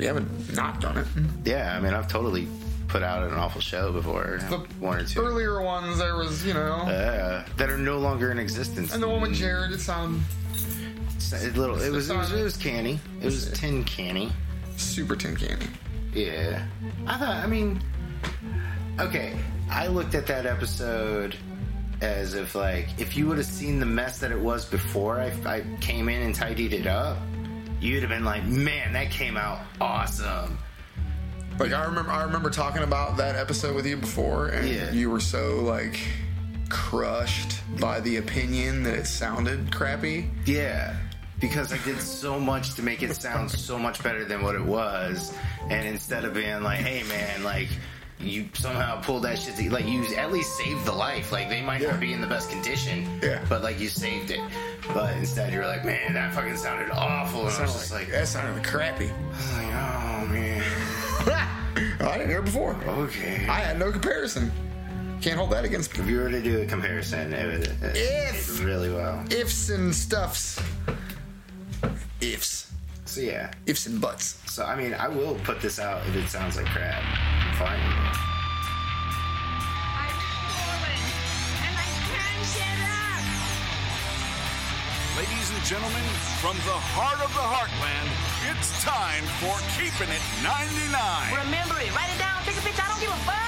We haven't not done it. Yeah, I mean, I've totally put out an awful show before. One or two. Earlier ones, there was, you know. That are no longer in existence. And the one with Jared, it sounded... It was canny. It was tin canny. Super tin canny. Yeah. Okay, I looked at that episode as if, like, if you would have seen the mess that it was before I came in and tidied it up, you'd have been like, man, that came out awesome. Like, I remember talking about that episode with you before, and you were so, like, crushed by the opinion that it sounded crappy. Yeah. Because I did so much to make it sound so much better than what it was, and instead of being like, hey man, like, you somehow pulled that shit like, you at least saved the life. Like, they might not be in the best condition, but like, you saved it. But instead you're like, man, that fucking sounded awful. And I was just like, that sounded crappy. I was like, oh man. I didn't hear it before. Okay. I had no comparison. Can't hold that against me. If you were to do a comparison, it did really well. Ifs and stuffs. Ifs. So yeah. Ifs and buts. So I mean, I will put this out if it sounds like crap. I'm fine with it. I'm falling, and I can't get up. Ladies and gentlemen, from the heart of the heartland, it's time for Keeping It 99. Remember it. Write it down. Take a picture. I don't give a fuck.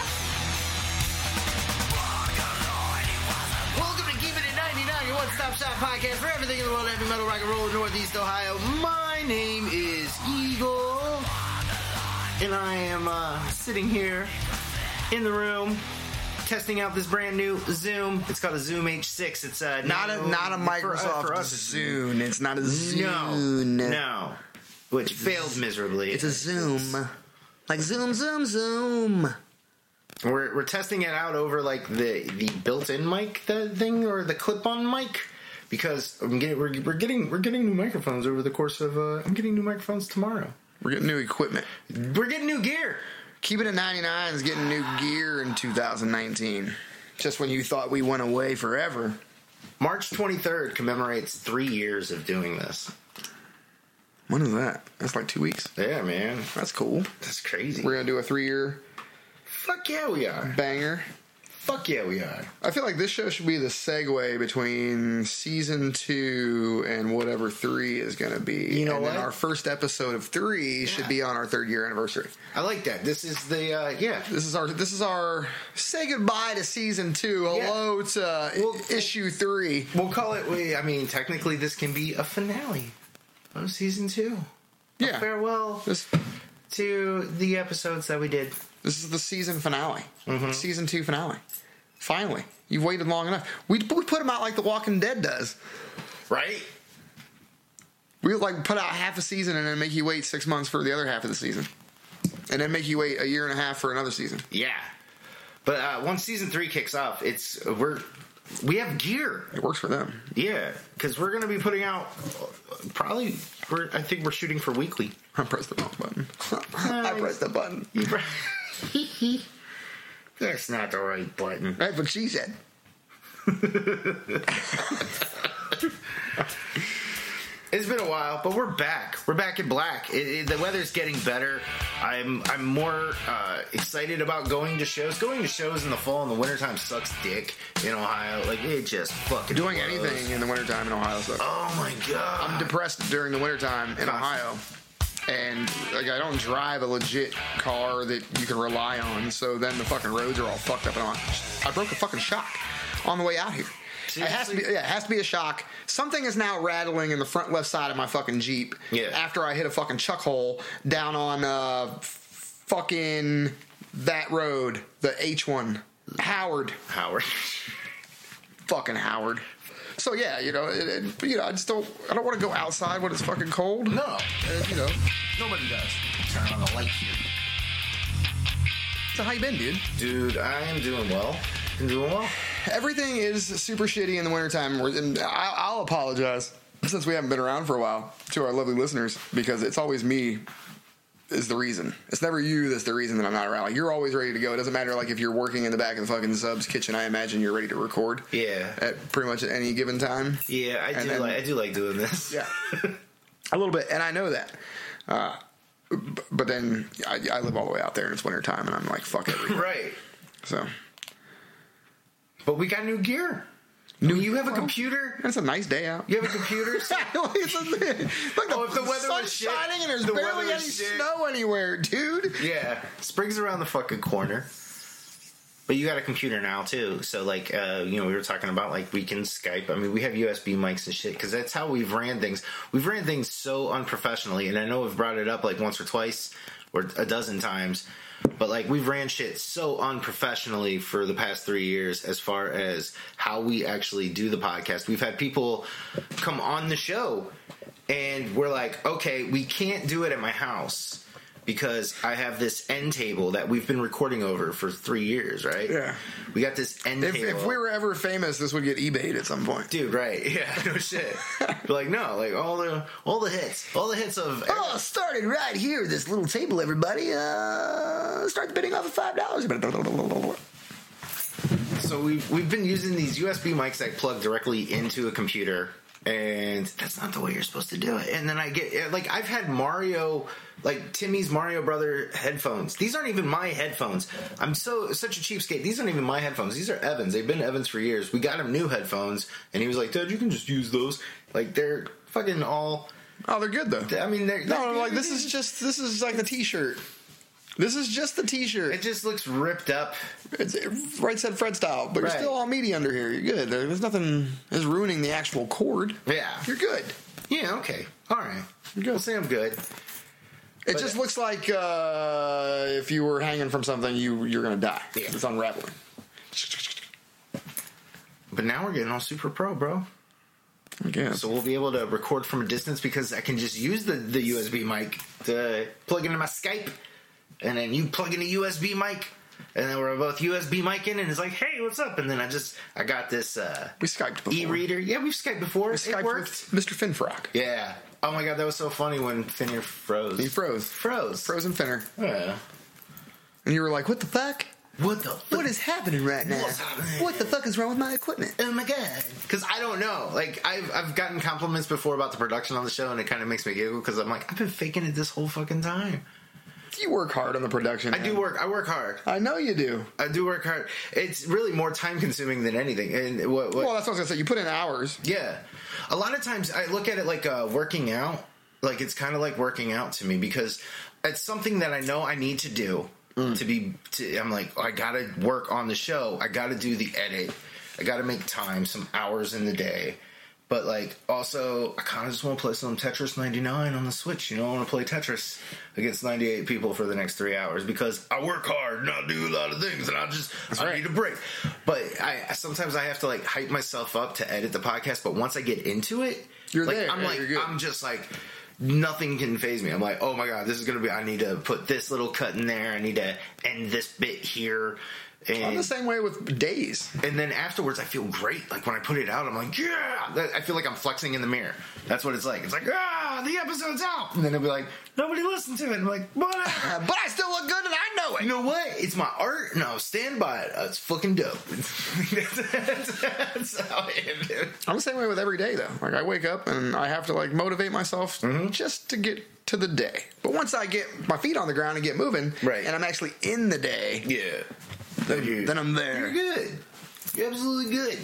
Welcome to Keep It at 99, your one-stop shop podcast for everything in the world of heavy metal, rock and roll in Northeast Ohio. My name is Eagle, and I am sitting here in the room testing out this brand new Zoom. It's called a Zoom H6. It's not a Microsoft for us, Zune. It's not a Zune. No. Which failed miserably. It's a Zoom. Like Zoom. We're testing it out over like the built-in mic thing or the clip-on mic because we're getting new microphones over the course of I'm getting new microphones tomorrow. We're getting new equipment. We're getting new gear. Keep It at 99 is getting new gear in 2019. Just when you thought we went away forever. March 23rd commemorates 3 years of doing this. When is that? That's like 2 weeks. Yeah, man. That's cool. That's crazy. We're gonna do a 3-year. Fuck yeah, we are. Banger. Fuck yeah, we are. I feel like this show should be the segue between season 2 and whatever 3 is going to be. You know and what? Then our first episode of 3 should be on our 3rd year anniversary. I like that. This is the This is our say goodbye to season 2. Hello to issue 3. We'll call it. I mean, technically, this can be a finale of season 2. Yeah. A farewell to the episodes that we did. This is the season finale. Mm-hmm. Season 2 finale. Finally. You've waited long enough. We put them out like The Walking Dead does. Right? We like put out half a season and then make you wait 6 months for the other half of the season. And then make you wait a year and a half for another season. Yeah. But once season 3 kicks off, we have gear. It works for them. Yeah, because we're going to be putting out probably. I think we're shooting for weekly. I pressed the wrong button. I pressed the button. That's not the right button. That's what she said. It's been a while, but we're back. We're back in black. The weather's getting better. I'm more excited about going to shows. Going to shows in the fall and the wintertime sucks dick in Ohio. Like, it just fucking Doing blows. anything in the wintertime in Ohio sucks. Oh my god. I'm depressed during the wintertime in Ohio. And like, I don't drive a legit car that you can rely on, so then the fucking roads are all fucked up. And I broke a fucking shock on the way out here. It has to be a shock. Something is now rattling in the front left side of my fucking Jeep. Yeah. After I hit a fucking chuck hole down on fucking that road, the H1, Howard. Fucking Howard. So yeah, I don't want to go outside when it's fucking cold. No, nobody does. Turn on the light here. So how you been, dude? Dude, I am doing well. Everything is super shitty in the wintertime, and I'll apologize since we haven't been around for a while to our lovely listeners, because it's always me is the reason. It's never you that's the reason that I'm not around. Like, you're always ready to go. It doesn't matter, like, if you're working in the back of the fucking subs kitchen, I imagine you're ready to record. Yeah. At pretty much at any given time. Yeah, I do like doing this. Yeah. A little bit, and I know that. But But then I live all the way out there and it's wintertime and I'm like, fuck everything. Right. So. But we got new gear. You have a computer. It's a nice day out. You have a computer. If the weather was shit, shining and there's the barely weather any was shit. snow anywhere, dude. Yeah, spring's around the fucking corner. But you got a computer now too, so like, we were talking about like we can Skype. I mean, we have USB mics and shit because that's how we've ran things. We've ran things so unprofessionally, and I know we've brought it up like once or twice or a dozen times. But like we've ran shit so unprofessionally for the past 3 years as far as how we actually do the podcast. We've had people come on the show and we're like, okay, we can't do it at my house because I have this end table that we've been recording over for 3 years, right? Yeah. We got this end table. If we were ever famous, this would get eBayed at some point. Dude, right. Yeah, no shit. But like, no, like all the hits of... Oh, started right here, this little table, everybody. Start bidding off of $5. So we've been using these USB mics that plug directly into a computer, and that's not the way you're supposed to do it. And then I get, like, I've had Timmy's Mario Brother headphones. These aren't even my headphones. I'm such a cheapskate. These aren't even my headphones. These are Evan's. They've been Evan's for years. We got him new headphones, and he was like, Dad, you can just use those. Like, they're fucking all... Oh, they're good, though. I mean, they're like, this is like the t-shirt. This is just the t-shirt. It just looks ripped up. It's Right Said Fred style, but you're still all meaty under here. You're good. There's nothing is ruining the actual cord. Yeah. You're good. Yeah, okay. All right. You're good. We'll say I'm good. It just looks like if you were hanging from something, you're going to die. Yeah. It's unraveling. But now we're getting all super pro, bro. I guess. So we'll be able to record from a distance because I can just use the USB mic to plug into my Skype. And then you plug in a USB mic, and then we're both USB mic in, and it's like, hey, what's up? And then I got this we Skyped before. E-reader. Yeah, we've Skyped before. We Skyped with Mr. Finfrock. Yeah. Oh my god, that was so funny when Finner froze. He froze. Frozen Finner. Yeah. And you were like, what the fuck? What the fuck? What is happening right now? What's happening? What the fuck is wrong with my equipment? Oh my god. Because I don't know. Like, I've gotten compliments before about the production on the show, and it kind of makes me giggle because I'm like, I've been faking it this whole fucking time. You work hard on the production. I work hard. I know you do. I do work hard. It's really more time consuming than anything. And well, that's what I was gonna say. You put in hours. Yeah. A lot of times I look at it like working out. Like, it's kind of like working out to me because it's something that I know I need to do I'm like, I gotta work on the show. I gotta do the edit. I gotta make time, some hours in the day. But, like, also, I kind of just want to play some Tetris 99 on the Switch. You know, I want to play Tetris against 98 people for the next 3 hours because I work hard and I do a lot of things and I need a break. But sometimes I have to, like, hype myself up to edit the podcast. But once I get into it, you're like, there. I'm just like, nothing can faze me. I'm like, oh my god, this is going to be, I need to put this little cut in there. I need to end this bit here. And I'm the same way with days. And then afterwards, I feel great. Like, when I put it out, I'm like, yeah! I feel like I'm flexing in the mirror. That's what it's like. It's like, the episode's out! And then it'll be like, nobody listened to it. And I'm like, whatever. But I still look good and I know it. You know what? It's my art. No, stand by it. It's fucking dope. That's how I am, dude. I'm the same way with every day, though. Like, I wake up and I have to, like, motivate myself just to get to the day. But once I get my feet on the ground and get moving, and I'm actually in the day... Yeah. Then I'm there. You're good. You're absolutely good.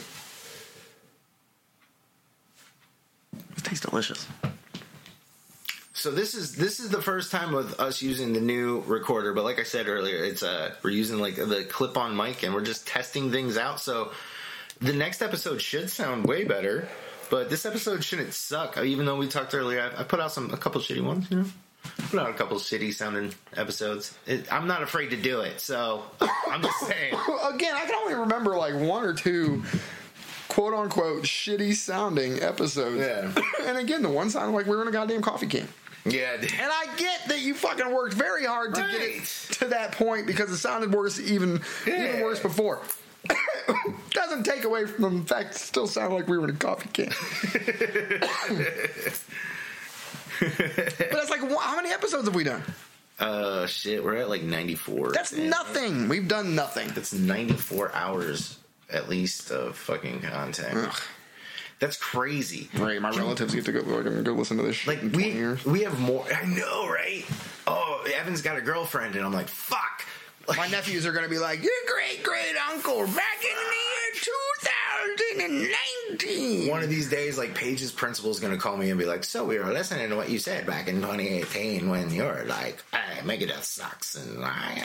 It tastes delicious. So this is the first time with us using the new recorder, but like I said earlier, it's we're using like the clip-on mic and we're just testing things out. So the next episode should sound way better, but this episode shouldn't suck. Even though we talked earlier, I put out a couple shitty ones, you know. Put out a couple of shitty sounding episodes. I'm not afraid to do it, so I'm just saying. Again, I can only remember like one or two quote unquote shitty sounding episodes. Yeah. And again, the one sounded like we were in a goddamn coffee can. Yeah. And I get that you fucking worked very hard to get it to that point because it sounded worse even worse before. Doesn't take away from the fact it still sounded like we were in a coffee can. But it's like, how many episodes have we done? Shit, we're at like 94. That's nothing. We've done nothing. That's 94 hours at least of fucking content. Ugh. That's crazy. Right, my relatives get to go listen to this shit like in 20 years. We have more. I know, right? Oh, oh, Evan's got a girlfriend, and I'm like, fuck. My nephews are going to be like, your great uncle back in the year 2019. One of these days, like, Paige's principal is going to call me and be like, so we were listening to what you said back in 2018 when you were like, hey, Megadeth sucks, and I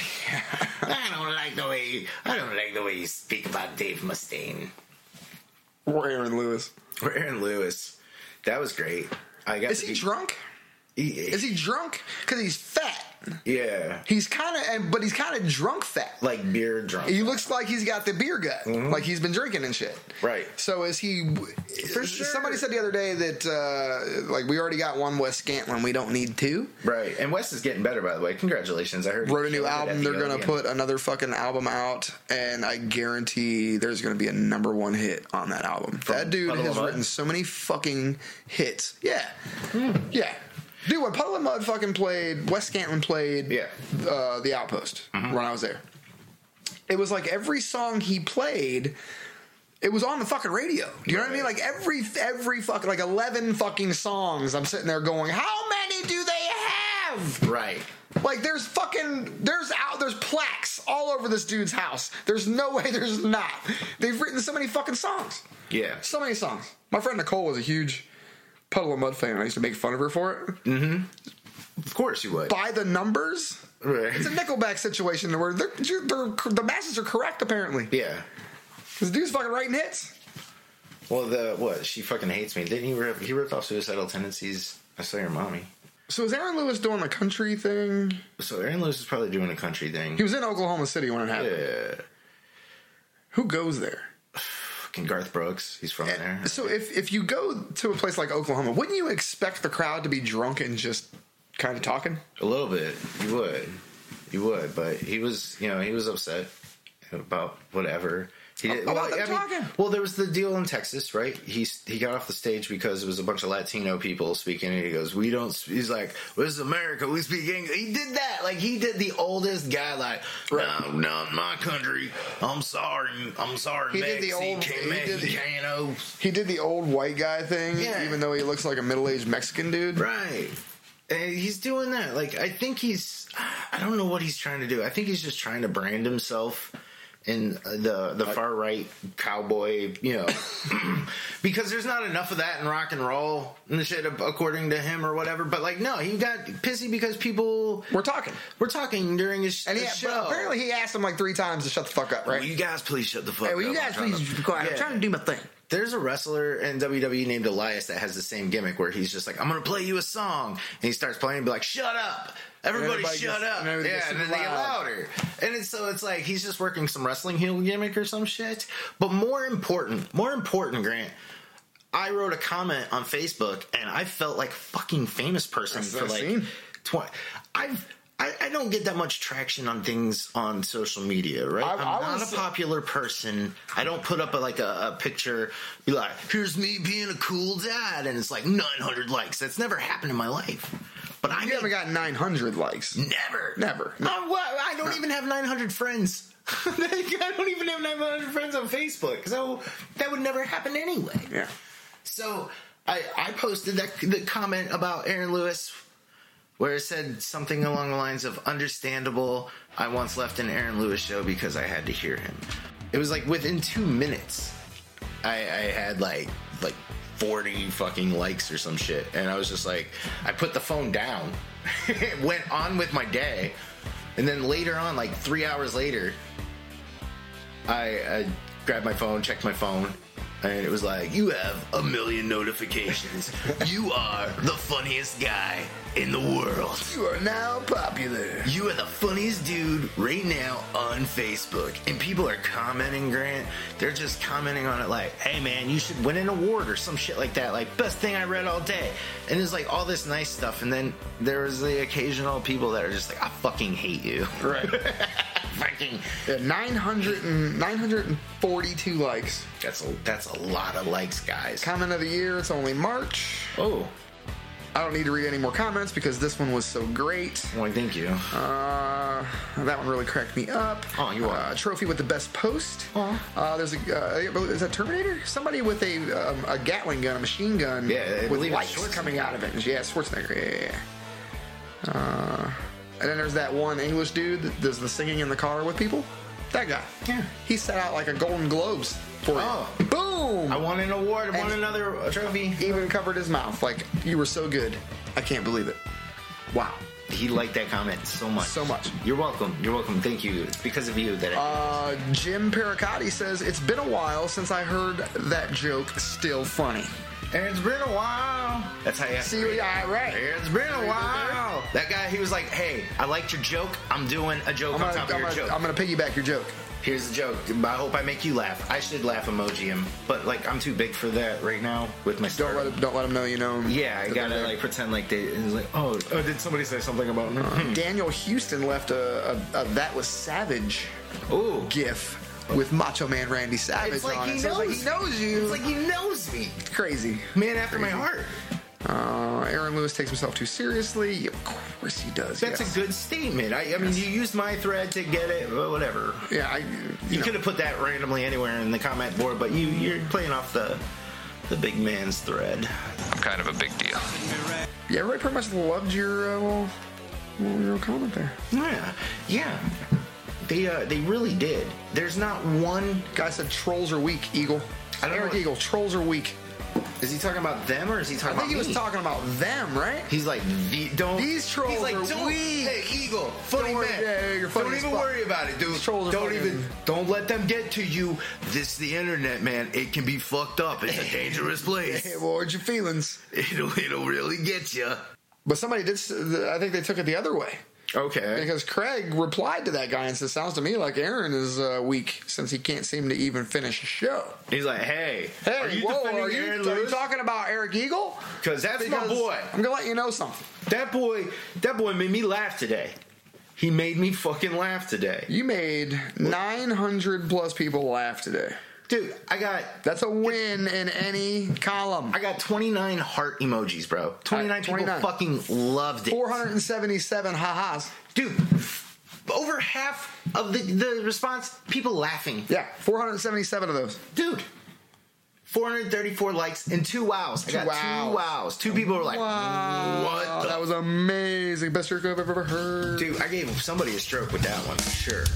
don't like the way you speak about Dave Mustaine. Or Aaron Lewis. Or Aaron Lewis. That was great. Is he drunk? Is he drunk? Because he's fat. Yeah. He's kind of drunk fat. Like beer drunk. He looks like he's got the beer gut. Mm-hmm. Like he's been drinking and shit. Right. So is he... For sure. Somebody said the other day that, like, we already got one Wes Scantlin. We don't need two. Right. And Wes is getting better, by the way. Congratulations. I heard Wrote a new album. They're going to put another fucking album out. And I guarantee there's going to be a #1 hit on that album. That dude has written so many fucking hits. Yeah. Yeah. Dude, when Puddle of Mud fucking played, Wes Scantlin played The Outpost when I was there. It was like every song he played, it was on the fucking radio. Do you know what I mean? Like every fucking, like 11 fucking songs, I'm sitting there going, how many do they have? Right. Like there's plaques all over this dude's house. There's no way there's not. They've written so many fucking songs. Yeah. So many songs. My friend Nicole was a huge Puddle of Mud fan. I used to make fun of her for it. Mm-hmm. Of course you would. By the numbers, right. It's a Nickelback situation where the masses are correct, apparently. Yeah. Because the dude's fucking writing hits. Well, she fucking hates me. Didn't he ripped off Suicidal Tendencies? I Saw Your Mommy. So is Aaron Lewis doing a country thing? So Aaron Lewis is probably doing a country thing. He was in Oklahoma City when it happened. Yeah. Who goes there? Fucking Garth Brooks. He's from there. So if you go to a place like Oklahoma, wouldn't you expect the crowd to be drunk and just kind of talking? A little bit. You would. But he was upset about whatever. He did, talking. Well, there was the deal in Texas, right? He got off the stage because it was a bunch of Latino people speaking, and he goes, he's like, this is America, we speak English. He did that. Like, he did the oldest guy, like, no, my country, I'm sorry, He did the old white guy thing, even though he looks like a middle-aged Mexican dude. Right. And he's doing that. Like, I think I don't know what he's trying to do. I think he's just trying to brand himself in the far right cowboy, because there's not enough of that in rock and roll and the shit, according to him or whatever. But like, no, he got pissy because people were talking during his show. But apparently, he asked him like 3 times to shut the fuck up. Right? Will you guys please shut the fuck up? Will you guys please be quiet? I'm trying to do my thing. There's a wrestler in WWE named Elias that has the same gimmick where he's just like, I'm going to play you a song. And he starts playing and be like, shut up. Everybody shut up. And then they get louder. And it's like he's just working some wrestling heel gimmick or some shit. But more important, Grant, I wrote a comment on Facebook and I felt like a fucking famous person for like 20. I don't get that much traction on things on social media, right? I'm not a popular person. I don't put up a picture, be like, here's me being a cool dad, and it's like 900 likes. That's never happened in my life. But I haven't got 900 likes. Never. No. I don't even have 900 friends. I don't even have 900 friends on Facebook, so that would never happen anyway. Yeah. So I posted the comment about Aaron Lewis, where it said something along the lines of, understandable, I once left an Aaron Lewis show because I had to hear him. It was like within 2 minutes, I had like 40 fucking likes or some shit. And I was just like, I put the phone down, went on with my day. And then later on, like 3 hours later, I grabbed my phone, checked my phone, and it was like, you have 1 million notifications. You are the funniest guy in the world. You are now popular. You are the funniest dude right now on Facebook. And people are commenting, Grant. They're just commenting on it like, hey, man, you should win an award or some shit like that. Like, best thing I read all day. And it's like all this nice stuff. And then there's the occasional people that are just like, I fucking hate you. Right. Fucking 942 likes. That's a lot of likes, guys. Comment of the year, it's only March. Oh. I don't need to read any more comments because this one was so great. Well, thank you. That one really cracked me up. Oh, you are. Trophy with the best post. There's is that Terminator? Somebody with a Gatling gun, a machine gun, with lights coming out of it. Yeah, Schwarzenegger. Yeah. And then there's that one English dude that does the singing in the car with people. That guy. Yeah. He set out like a Golden Globes for you. Oh. Boom! I won an award. I won And- another trophy. Even covered his mouth. Like, you were so good. I can't believe it. Wow. He liked that comment so much. So much. You're welcome. You're welcome. Thank you. It's because of you that Jim Pericotti says, it's been a while since I heard that joke. Still funny. It's been a while. That's how you have to See, read it. yeah, right. It's been a while. That guy, he was like, hey, I liked your joke. I'm doing a joke on top of your joke. I'm gonna piggyback your joke. Here's the joke. I hope I make you laugh. I should laugh emoji him. But, like, I'm too big for that right now with my Don't start. let them know you know him. Yeah, I gotta, like, pretend like they... It's like, oh, did somebody say something about me? Daniel Houston left a That Was Savage Ooh. gif with Macho Man Randy Savage It's like on he it. So knows it's like he knows you. It's like he knows me. It's crazy. Man after my heart. Aaron Lewis takes himself too seriously. Of course he does. That's yes. a good statement. I mean, you used my thread to get it. Well, whatever. Yeah, You could have put that randomly anywhere in the comment board, but you're playing off the big man's thread. I'm kind of a big deal. Yeah, everybody pretty much loved your little comment there. Yeah. They really did. There's not one. Guy said trolls are weak, Eagle. I don't Eric know. Eagle, trolls are weak. Is he talking about them or is he I talking think he about was me? talking about them, right? He's like, don't. These trolls He's like, are don't, weak. Hey, Eagle, funny Don't worry, man. yeah, you're funny don't as even fuck. worry about it, dude. These trolls are fucking- Don't let them get to you. This is the internet, man. It can be fucked up. It's a dangerous place. Hey, well, what's your feelings? It'll really get you. But somebody did. I think they took it the other way. Okay. Because Craig replied to that guy and said, sounds to me like Aaron is weak since he can't seem to even finish a show. He's like, hey, Hey, are you whoa, defending are Aaron you Lewis? talking about Eric Eagle? Because that's my boy. I'm going to let you know something. That boy made me laugh today. He made me fucking laugh today. You made 900 plus people laugh today. Dude, That's a win in any column. I got 29 heart emojis, bro. 29 people 29. fucking loved it. 477 ha-has. Dude, over half of the response, people laughing. Yeah, 477 of those. Dude, 434 likes and 2 wows. I got 2 wows. 2 people were like, what the? That was amazing. Best joke I've ever heard. Dude, I gave somebody a stroke with that one, for sure.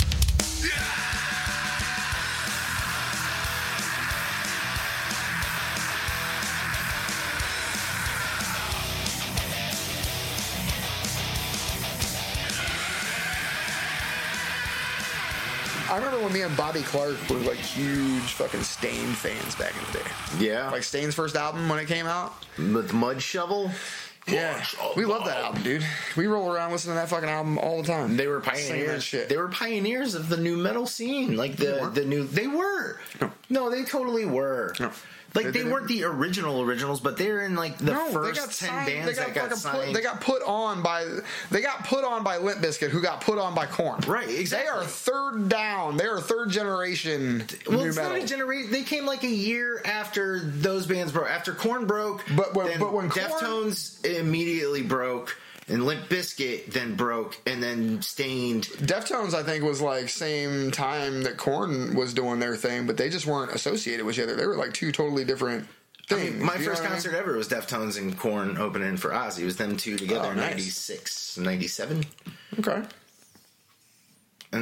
I remember when me and Bobby Clark were like huge fucking Stain fans back in the day. Yeah. Like Stain's first album when it came out. With Mud Shovel? Yeah. We love that album, dude. We roll around listening to that fucking album all the time. They were Singing that pioneers. shit. They were pioneers of the new metal scene. Like the new. They were. No, they totally were. No. Like They they weren't the originals, but they're in like the first 10 bands that got signed. They got put on by Limp Bizkit, who got put on by Korn. Right, exactly. They are third down. They are third generation Well, new it's metal. not a generation. They came like a year after those bands broke. After Korn broke, But when Korn- Deftones immediately broke, and Limp Bizkit then broke, and then Stained. Deftones, I think, was like same time that Korn was doing their thing, but they just weren't associated with each other. They were like two totally different I things. mean, my You know first what I mean? concert ever was Deftones and Korn opening for Ozzy. It was them two together Oh, in nice. 96, 97. Okay. And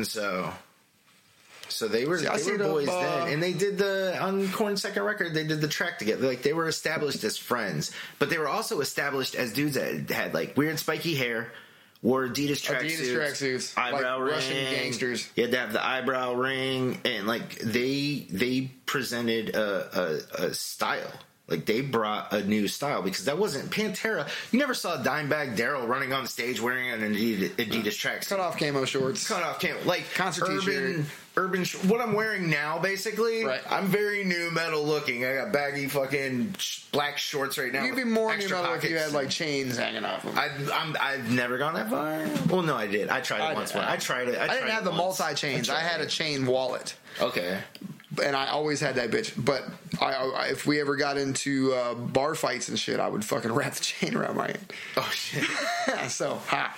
so they were, See, I they see were the, boys then, and they did on Korn's second record. They did the track together. Like they were established as friends, but they were also established as dudes that had like weird spiky hair, wore Adidas tracksuits, eyebrow like ring, Russian gangsters. You had to have the eyebrow ring, and like they presented a style. Like they brought a new style because that wasn't Pantera. You never saw Dimebag Darrell running on stage wearing an Adidas tracksuit. Cut off camo shorts. Cut off camo, like Concert t-shirt. urban. What I'm wearing now, basically, Right. I'm very new metal looking. I got baggy fucking black shorts right now. You'd be with more new extra metal if you pockets. had like chains hanging off them. I've never gone that far. Well, no, I did. I tried it once. I tried it. I didn't have the multi chains. I had a chain wallet. Okay. And I always had that bitch. But I if we ever got into bar fights and shit, I would fucking wrap the chain around my hand. Oh shit. So, ha.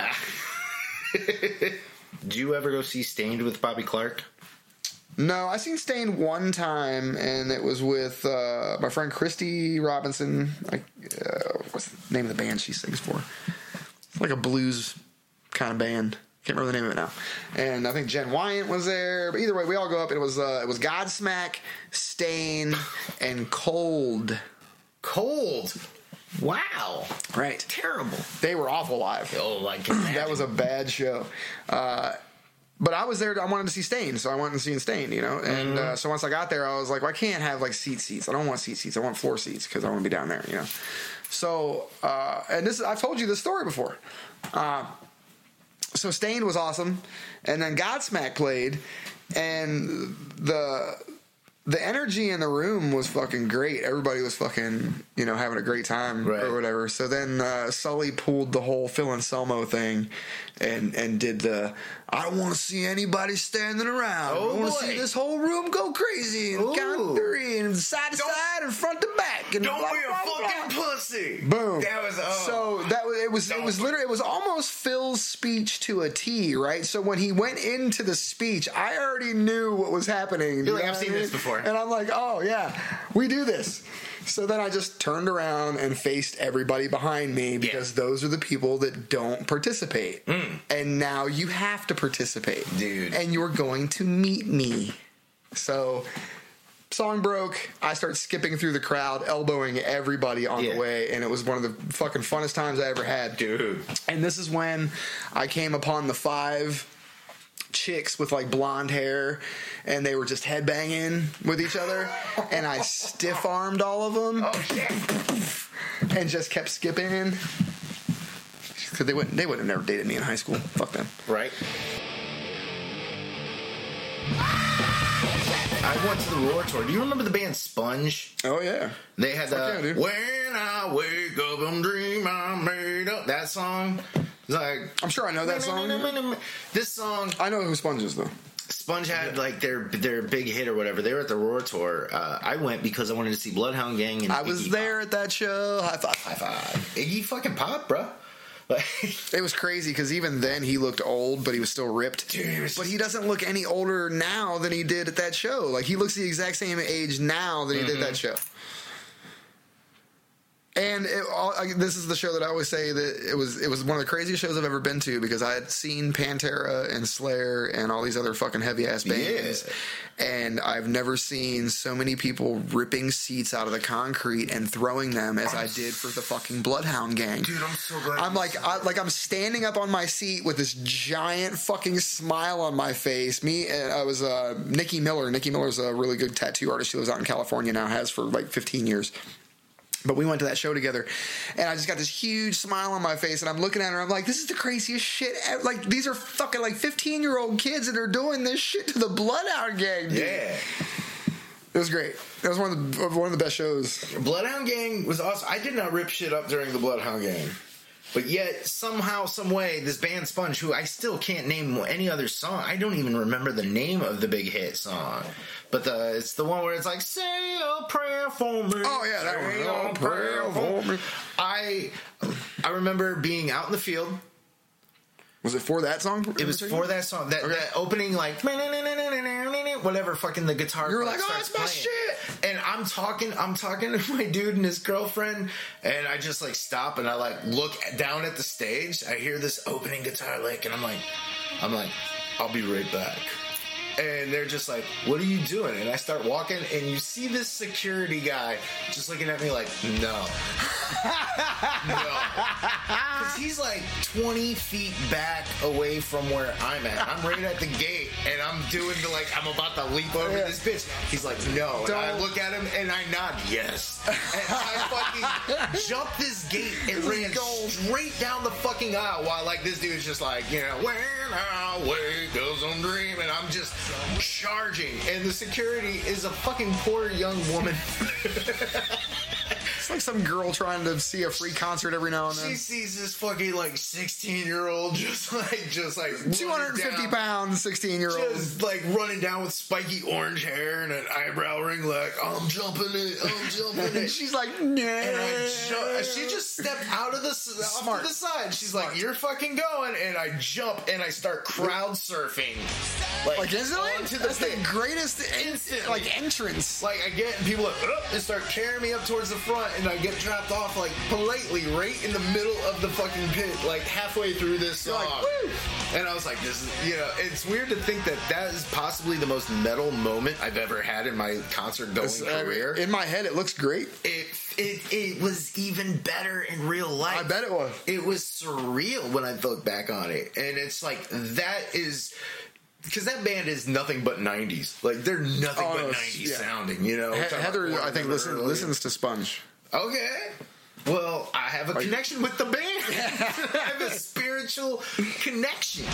Did you ever go see Stained with Bobby Clark? No, I seen Stain one time, and it was with my friend Christy Robinson. What's the name of the band she sings for? It's like a blues kind of band. Can't remember the name of it now. And I think Jen Wyant was there. But either way, we all go up. And it was Godsmack, Stain, and Cold. Cold. Wow. Right. Terrible. They were awful live. Oh, like That was a bad show. But I was there. I wanted to see Stain, so I went and seen Stain. And so once I got there, I was like, well, I can't have like seats. I don't want seats. I want floor seats because I want to be down there. So and this, I've told you this story before. So Stain was awesome, and then Godsmack played, and the energy in the room was fucking great. Everybody was fucking, having a great time or whatever. So then Sully pulled the whole Phil Anselmo thing and did the, I don't want to see anybody standing around. I want to see this whole room go crazy and count 3 and side to side and front to back. And don't blah, be blah, a blah, fucking blah. pussy. Boom. That was so that was it was literally, it was almost Phil's speech to a T, right? So when he went into the speech, I already knew what was happening. You're like, I've seen this before. And I'm like, oh yeah, we do this. So then I just turned around and faced everybody behind me because those are the people that don't participate. And now you have to participate. Dude. And you're going to meet me. So song broke. I start skipping through the crowd, elbowing everybody on the way. And it was one of the fucking funnest times I ever had. Dude. And this is when I came upon the 5 chicks with like blonde hair, and they were just headbanging with each other, and I stiff armed all of them and just kept skipping because they would have never dated me in high school. Fuck them. Right. I went to the Roar Tour. Do you remember the band Sponge? Oh yeah, they had the When I Wake Up and Dream I Made Up, that song. Like, I'm sure I know that song. This song, I know who Sponge is though. Sponge had like their big hit or whatever. They were at the Roar Tour. I went because I wanted to see Bloodhound Gang and I was Iggy there Pop. At that show. High five. High five. Iggy fucking Pop, bro. It was crazy because even then he looked old, but he was still ripped. Dude, but he doesn't look any older now than he did at that show. Like he looks the exact same age now that he did that show. And this is the show that I always say that it was one of the craziest shows I've ever been to because I had seen Pantera and Slayer and all these other fucking heavy ass bands, and I've never seen so many people ripping seats out of the concrete and throwing them as I did for the fucking Bloodhound Gang. Dude, I'm so glad. I'm standing up on my seat with this giant fucking smile on my face. I was Nikki Miller. Nikki Miller's a really good tattoo artist. She lives out in California now, has for like 15 years. But we went to that show together, and I just got this huge smile on my face, and I'm looking at her, I'm like, this is the craziest shit ever. Like, these are fucking, like, 15-year-old kids that are doing this shit to the Bloodhound Gang, dude. Yeah. It was great. It was one of the best shows. Bloodhound Gang was awesome. I did not rip shit up during the Bloodhound Gang. But yet, somehow, some way, this band Sponge, who I still can't name any other song. I don't even remember the name of the big hit song. But it's the one where it's like, say a prayer for me. Oh, yeah, that one. Say a prayer for me. I remember being out in the field. Was it for that song? It was for that song. That opening, like, whatever, fucking the guitar. You were like, oh, that's my shit. And I'm talking to my dude and his girlfriend, and I just, like, stop, and I, like, look down at the stage. I hear this opening guitar lick, and I'm like, I'll be right back. And they're just like, what are you doing? And I start walking, and you see this security guy just looking at me like, no. No. Because he's like 20 feet back away from where I'm at. I'm right at the gate, and I'm doing I'm about to leap over this bitch. He's like, no. And I look at him, and I nod, yes. And I fucking jumped this gate and ran straight down the fucking aisle while, like, this dude's just like, when I wake up some dream, and I'm just charging, and the security is a fucking poor young woman. It's like some girl trying to see a free concert every now and then. She sees this fucking like 16-year-old just like 250 pounds 16-year-old just like running down with spiky orange hair and an eyebrow ring, like, I'm jumping it. And she's like, no. And she just stepped out of the off to the side. She's like, you're fucking going, and I jump and I start crowd surfing. Like instantly? That's the greatest entrance. Like, I get, and people and start carrying me up towards the front, and I get dropped off like politely right in the middle of the fucking pit, like halfway through this song. You're like, woo! And I was like, this is, it's weird to think that is possibly the most metal moment I've ever had in my concert going career. In my head, it looks great. It was even better in real life. I bet it was. It was surreal when I look back on it. And it's like, that is... Because that band is nothing but 90s. Like, they're nothing but 90s sounding, you know? Heather, I think, listens to Sponge. Okay. Well, I have a connection with the band. I have a spiritual connection.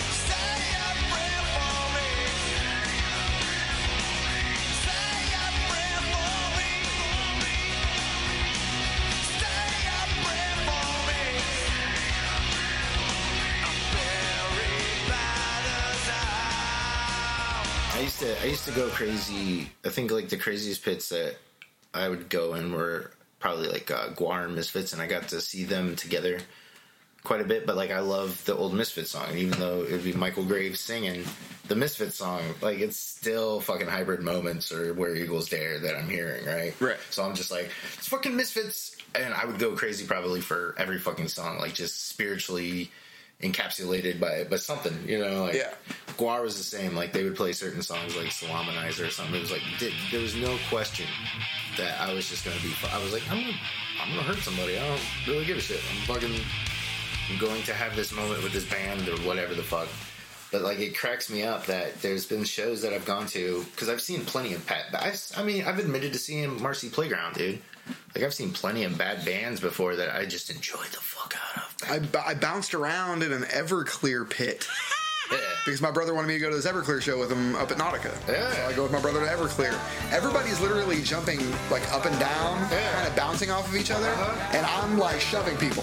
I used to go crazy. I think like the craziest pits that I would go in were probably like Gwar and Misfits, and I got to see them together quite a bit. But like I love the old Misfits song, even though it would be Michael Graves singing the Misfits song. Like it's still fucking Hybrid Moments or Where Eagles Dare that I'm hearing, right? Right. So I'm just like, it's fucking Misfits, and I would go crazy probably for every fucking song, like just spiritually encapsulated by something, you know, like Gwar was the same. Like they would play certain songs like Salamanizer or something. It was like there was no question that I was just gonna be. I was like, I'm gonna hurt somebody. I don't really give a shit. I'm going to have this moment with this band or whatever the fuck. But like it cracks me up that there's been shows that I've gone to because I've seen plenty of I've admitted to seeing Marcy Playground, dude. Like I've seen plenty of bad bands before that I just enjoyed the fuck out of. I bounced around in an Everclear pit. Yeah. Because my brother wanted me to go to this Everclear show with him up at Nautica. Yeah. So I go with my brother to Everclear. Everybody's literally jumping like up and down, kind of bouncing off of each other, and I'm like shoving people.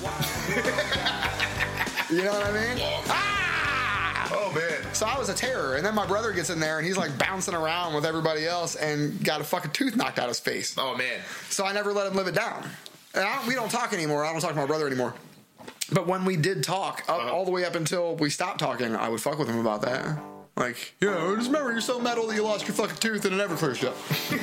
You know what I mean? Oh man. So I was a terror, and then my brother gets in there and he's like bouncing around with everybody else and got a fucking tooth knocked out of his face. Oh man. So I never let him live it down. And we don't talk anymore. I don't talk to my brother anymore. But when we did talk, all the way up until we stopped talking, I would fuck with him about that. Like, just remember, you're so metal that you lost your fucking tooth in an Everclear show.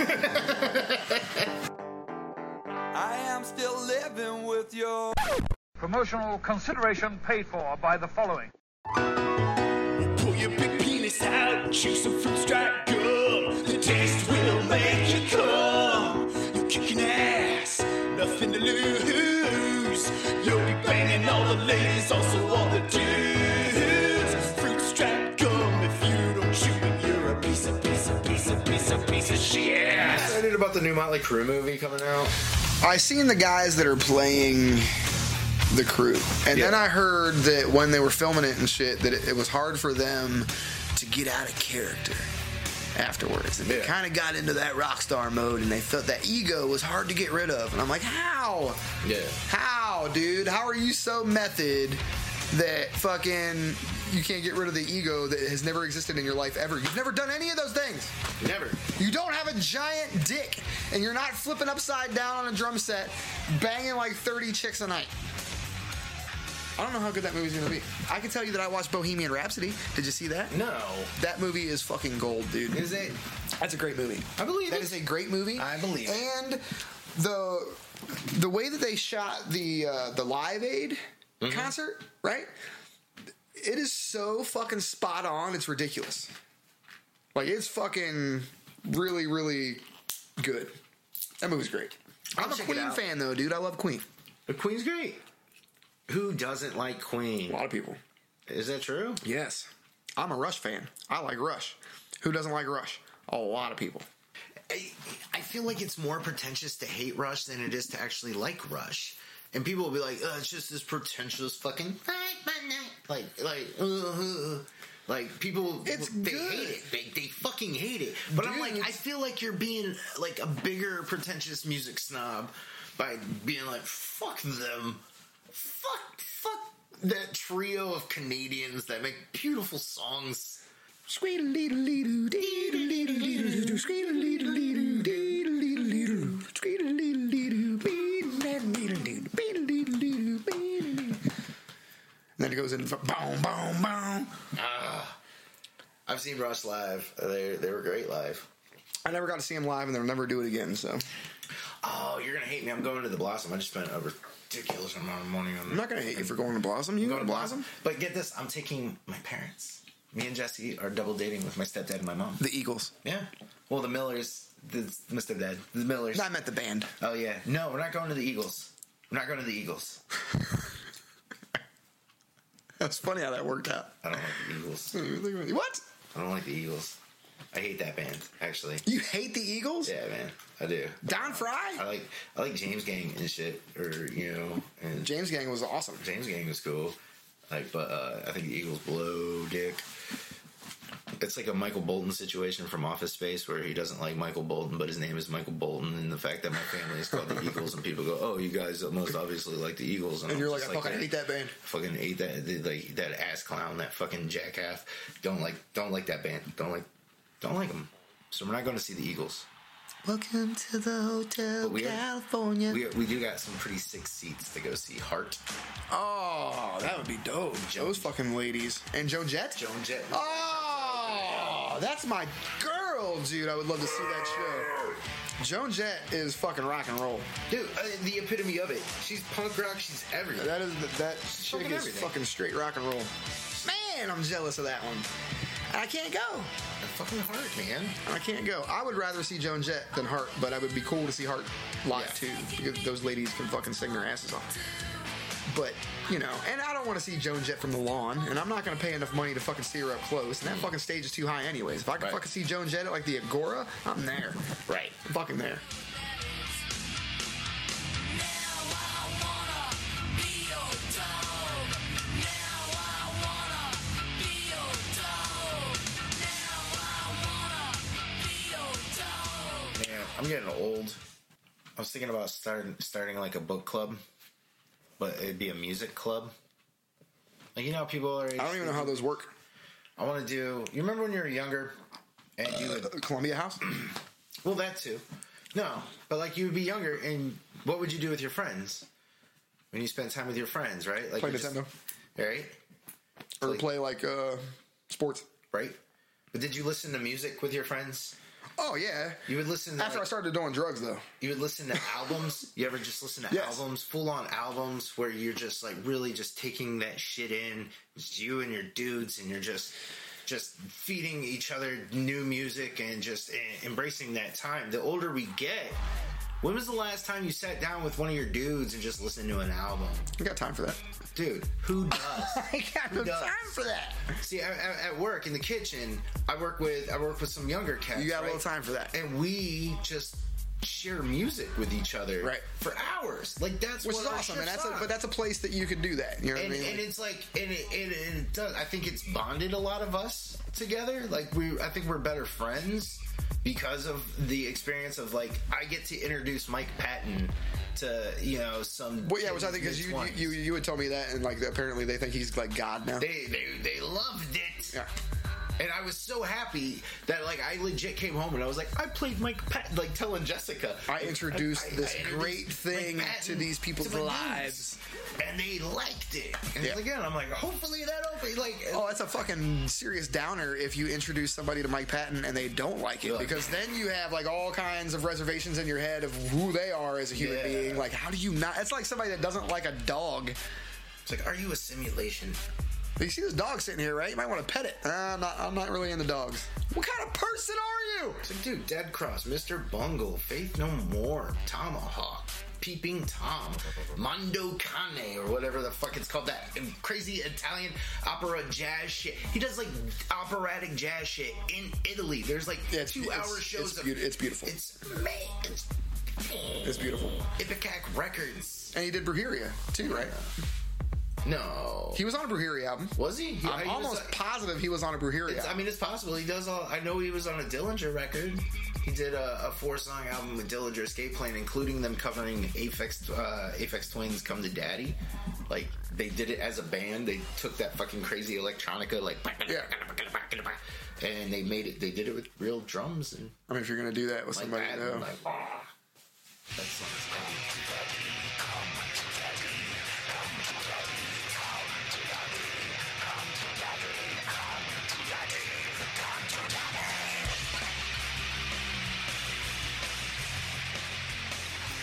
I am still living with your... Promotional consideration paid for by the following. Pull your big penis out, chew some fruit stripe gum. The taste will make you come. You're kicking ass, nothing to lose. You'll be banging all the ladies, also all the dudes. Fruit stripe gum, if you don't chew it, you're a piece of shit. Excited about the new Motley Crue movie coming out. I seen the guys that are playing the crew, and then I heard that when they were filming it and shit, that it was hard for them to get out of character afterwards, and they kind of got into that rock star mode, and they felt that ego was hard to get rid of. And I'm like, how? How, dude? How are you so method that fucking you can't get rid of the ego that has never existed in your life ever? You've never done any of those things. Never. You don't have a giant dick, and you're not flipping upside down on a drum set, banging like 30 chicks a night. I don't know how good that movie's gonna be. I can tell you that I watched Bohemian Rhapsody. Did you see that? No. That movie is fucking gold, dude. Is it? That's a great movie. I believe that it. is a great movie. I believe it. And the way that they shot the Live Aid concert, right? It is so fucking spot on. It's ridiculous. Like, it's fucking really, really good. That movie's great. I'm a Queen fan, though, dude. I love Queen. The Queen's great. Who doesn't like Queen? A lot of people. Is that true? Yes. I'm a Rush fan. I like Rush. Who doesn't like Rush? A lot of people. I feel like it's more pretentious to hate Rush than it is to actually like Rush. And people will be like, it's just this pretentious fucking... Like people, they hate it. They fucking hate it. But I'm like, I feel like you're being like a bigger pretentious music snob by being like, fuck them. Fuck that trio of Canadians that make beautiful songs. And then it goes in boom, boom, boom. I've seen Rush live. They were great live. I never got to see him live, and they'll never do it again. So Oh, you're gonna hate me. I'm going to the Blossom. I just spent a ridiculous amount of money on. I'm not gonna hate you for going to Blossom. You go to Blossom. But get this, I'm taking my parents. Me and Jesse are double dating with my stepdad and my mom. The Eagles. Yeah. Well, the Millers. My stepdad. The Millers. No, I meant the band. Oh yeah. No, we're not going to the Eagles. We're not going to the Eagles. That's funny how that worked out. I don't like the Eagles. What? I don't like the Eagles. I hate that band, actually. You hate the Eagles? Yeah, man. I do. Don Fry? I like James Gang and shit. Or, you know. And James Gang was awesome. James Gang was cool. But I think the Eagles blow dick. It's like a Michael Bolton situation from Office Space where he doesn't like Michael Bolton, but his name is Michael Bolton, and the fact that my family is called the Eagles, and people go, "Oh, you guys most obviously like the Eagles," and you're like, "I fucking hate that band." Fucking hate that, like that ass clown, that fucking jackass. Don't like that band. Don't like them. So we're not going to see the Eagles. Welcome to the Hotel California. We do got some pretty sick seats to go see Heart. Oh, that would be dope. Those fucking ladies. And Joan Jett? Joan Jett. Oh, that's my girl, dude. I would love to see that show. Joan Jett is fucking rock and roll. Dude, the epitome of it. She's punk rock, she's everything. That chick is fucking straight rock and roll. Man, I'm jealous of that one. I can't go. Fucking Heart, man. I can't go. I would rather see Joan Jett than Heart, but I would be cool to see Heart live too, because those ladies can fucking sing their asses off. But, you know, and I don't want to see Joan Jett from the lawn, and I'm not going to pay enough money to fucking see her up close, and that fucking stage is too high anyways. If I can fucking see Joan Jett at like the Agora, I'm there. Right. I'm fucking there. I'm getting old. I was thinking about starting like a book club, but it'd be a music club. Like, you know how people are... I don't even know how those work. I want to do... You remember when you were younger and you would... Columbia House? Well, that too. No, but like you would be younger, and what would you do with your friends when you spend time with your friends, right? Like play Nintendo. Right? Or like, play like sports. Right? But did you listen to music with your friends? Oh, yeah. You would listen to... After I started doing drugs, though. You would listen to albums? You ever just listen to albums? Full-on albums where you're just, like, really just taking that shit in. It's you and your dudes, and you're just feeding each other new music and just embracing that time. The older we get... When was the last time you sat down with one of your dudes and just listened to an album? I got time for that. Dude, who does? I got no time for that. See, at work, in the kitchen, I work with some younger cats. You got a little time for that. And we just share music with each other for hours. Like, that's which is awesome. And that's a place that you could do that. You know what I mean? And it's like, and it does. I think it's bonded a lot of us together. Like, I think we're better friends because of the experience of, like, I get to introduce Mike Patton to, you know, some... Well, yeah, which I think because you would tell me that, and, like, apparently they think he's, like, God now. They loved it. Yeah. And I was so happy that, like, I legit came home and I was like, I played Mike Patton, like, telling Jessica. I introduced this great thing to these people's lives. And they liked it. And again, I'm like, hopefully that'll be, like... Oh, that's a fucking serious downer if you introduce somebody to Mike Patton and they don't like it. Because then you have, like, all kinds of reservations in your head of who they are as a human being. Like, how do you not... It's like somebody that doesn't like a dog. It's like, are you a simulation? You see this dog sitting here, right? You might want to pet it. I'm not really into dogs. What kind of person are you? It's like, dude, Dead Cross, Mr. Bungle, Faith No More, Tomahawk, Peeping Tom, Mondo Cane, or whatever the fuck it's called, that crazy Italian opera jazz shit. He does, like, operatic jazz shit in Italy. There's, like, 2-hour shows of... It's beautiful. It's beautiful. Ipecac Records. And he did Brujeria, too, right? No. He was on a Brujeria album. Was he? I'm almost positive he was on a Brujeria album. I mean, it's possible. He does all... I know he was on a Dillinger record. He did a 4-song album with Dillinger Escape Plan, including them covering Aphex Twin's Come to Daddy. Like, they did it as a band. They took that fucking crazy electronica, like... And they did it with real drums. And I mean, if you're going to do that with like somebody, though... Like, that song's heavy.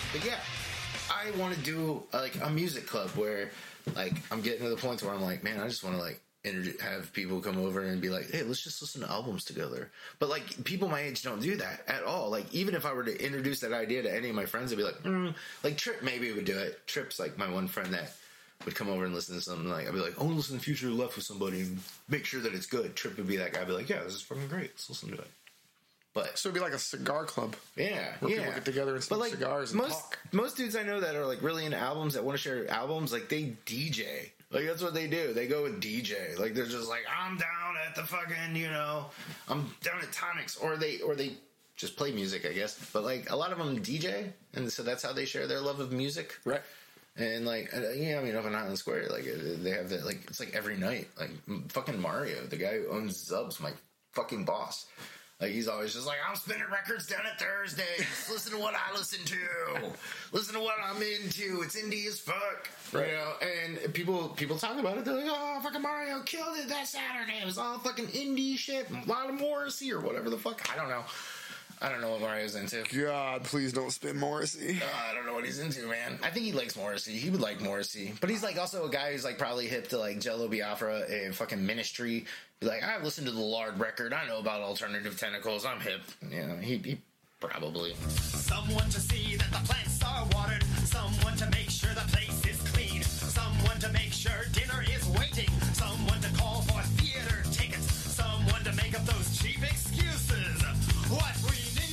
But yeah, I want to do like a music club where like I'm getting to the point where I'm like, man, I just want to like have people come over and be like, hey, let's just listen to albums together. But like people my age don't do that at all. Like even if I were to introduce that idea to any of my friends, they'd be like, like Trip maybe would do it. Trip's like my one friend that would come over and listen to something. Like I'd be like, I want to listen to Future Left with somebody and make sure that it's good. Trip would be that guy. I'd be like, yeah, this is fucking great. Let's listen to it. But So it'd be like a cigar club. yeah, Where people get together and smoke cigars and talk. Most dudes I know that are like really into albums, that want to share albums, like they DJ. Like that's what they do. They go and DJ. Like they're just like, I'm down at the fucking, you know, I'm down at Tonics, or they just play music, I guess. But like a lot of them DJ, and so that's how they share their love of music, Right. And like, yeah, I mean, up in Highland Square, like they have that, like it's like every night, like fucking Mario, the guy who owns Zub's, my fucking boss. Like, he's always just like, I'm spinning records down at Thursdays. Listen to what I listen to. Listen to what I'm into. It's indie as fuck. Right. You know, and people talk about it. They're like, oh, fucking Mario killed it that Saturday. It was all fucking indie shit. A lot of Morrissey or whatever the fuck. I don't know. I don't know what Mario's into. God, please don't spin Morrissey. I don't know what he's into, man. I think he likes Morrissey. He would like Morrissey. But he's like also a guy who's like probably hip to like Jello Biafra and fucking Ministry. He's like, I've listened to the Lard record. I know about Alternative Tentacles. I'm hip. You know, he probably. Someone to see that the plants are watered. Someone to make sure the place is clean. Someone to make sure dinner is waiting. Someone to call for theater tickets. Someone to make up those cheap excuses. What we need.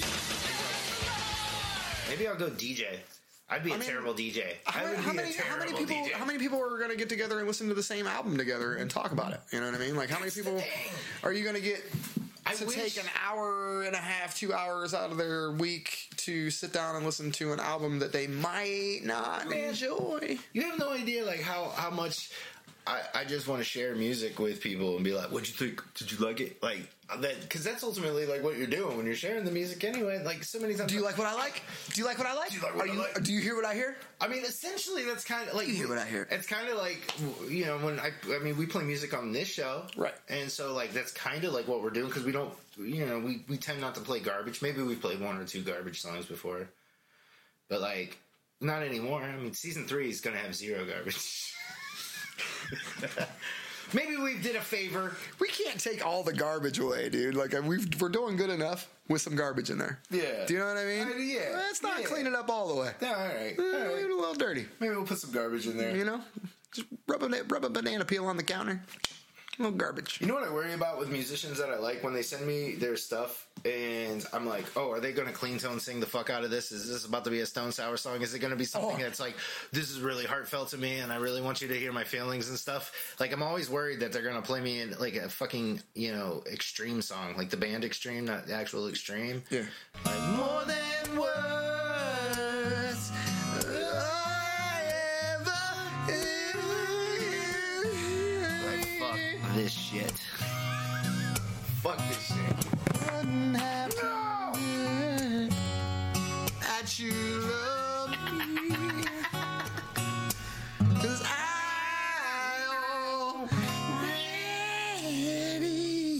Maybe I'll go DJ. I'd be a terrible DJ. How many people are going to get together and listen to the same album together and talk about it? You know what I mean? Like, how many people are you going to get to take an hour and a half, 2 hours out of their week to sit down and listen to an album that they might not enjoy? You have no idea, like, how much I just want to share music with people and be like, what'd you think? Did you like it? Like, that, because that's ultimately, like, what you're doing when you're sharing the music anyway. Like, so many times. Do you like what I like? Do you like what I like? Do you like what I like? Do you hear what I hear? I mean, essentially, that's kind of like. You hear what I hear. It's kind of like, you know, when I mean, we play music on this show. Right. And so, like, that's kind of like what we're doing because we don't, you know, we tend not to play garbage. Maybe we've played 1 or 2 garbage songs before. But, like, not anymore. I mean, season 3 is going to have 0 garbage. Maybe we did a favor. We can't take all the garbage away, dude. Like we're doing good enough with some garbage in there. Yeah. Do you know what I mean? Yeah. Let's not clean it up all the way. Yeah, all right. Leave it a little dirty. Maybe we'll put some garbage in there. You know, just rub a banana peel on the counter. A little garbage. You know what I worry about with musicians that I like when they send me their stuff and I'm like, oh, are they going to clean tone sing the fuck out of this? Is this about to be a Stone Sour song? Is it going to be something that's like, this is really heartfelt to me and I really want you to hear my feelings and stuff? Like, I'm always worried that they're going to play me in like a fucking, you know, Extreme song, like the band Extreme, not the actual Extreme. Yeah. Like, more than words. This shit. Fuck this shit. That you love me. 'Cause I already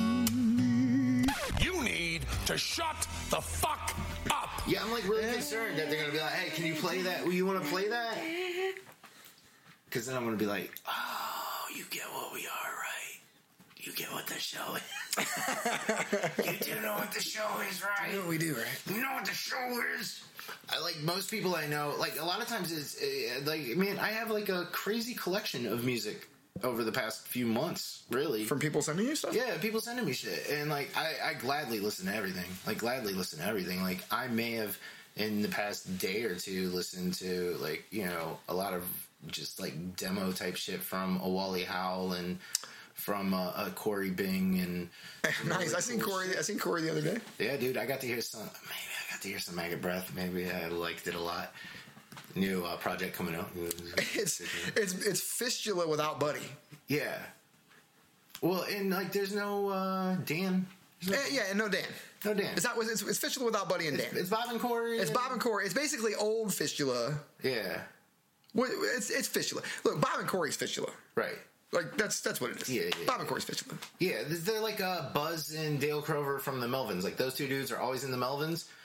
You need to shut the fuck up. Yeah, I'm like really concerned that they're gonna be like, hey, can you play that? You want to play that? Because then I'm gonna be like, oh, you get what we are, right? You get what the show is. You do know what the show is, right? You know what we do, right? You know what the show is. I like most people I know. Like a lot of times, it's like, man, I have like a crazy collection of music over the past few months. Really, From people sending you stuff? yeah, people sending me shit, and like I gladly listen to everything. Like I may have in the past day or two listened to like, you know, a lot of just like demo type shit from a Wally Howell and from a Corey Bing and Nice. really I seen cool Corey. shit. I seen Corey the other day. Yeah, dude, I got to hear some Maggot Breath. Maybe I liked it a lot. New project coming out. It's Fistula without Buddy. Yeah. Well, and like, there's no Dan. Yeah, and no Dan. No Dan. It's Fistula without Buddy and Dan. It's Bob and Corey. It's Bob and Corey. It's basically old Fistula. Yeah. It's Fistula. Look, Bob and Corey's Fistula. Right. Like that's what it is. Yeah. Bob and Corey's Fistula. Yeah, they're like Buzz and Dale Crover from the Melvins. Like those two dudes are always in the Melvins.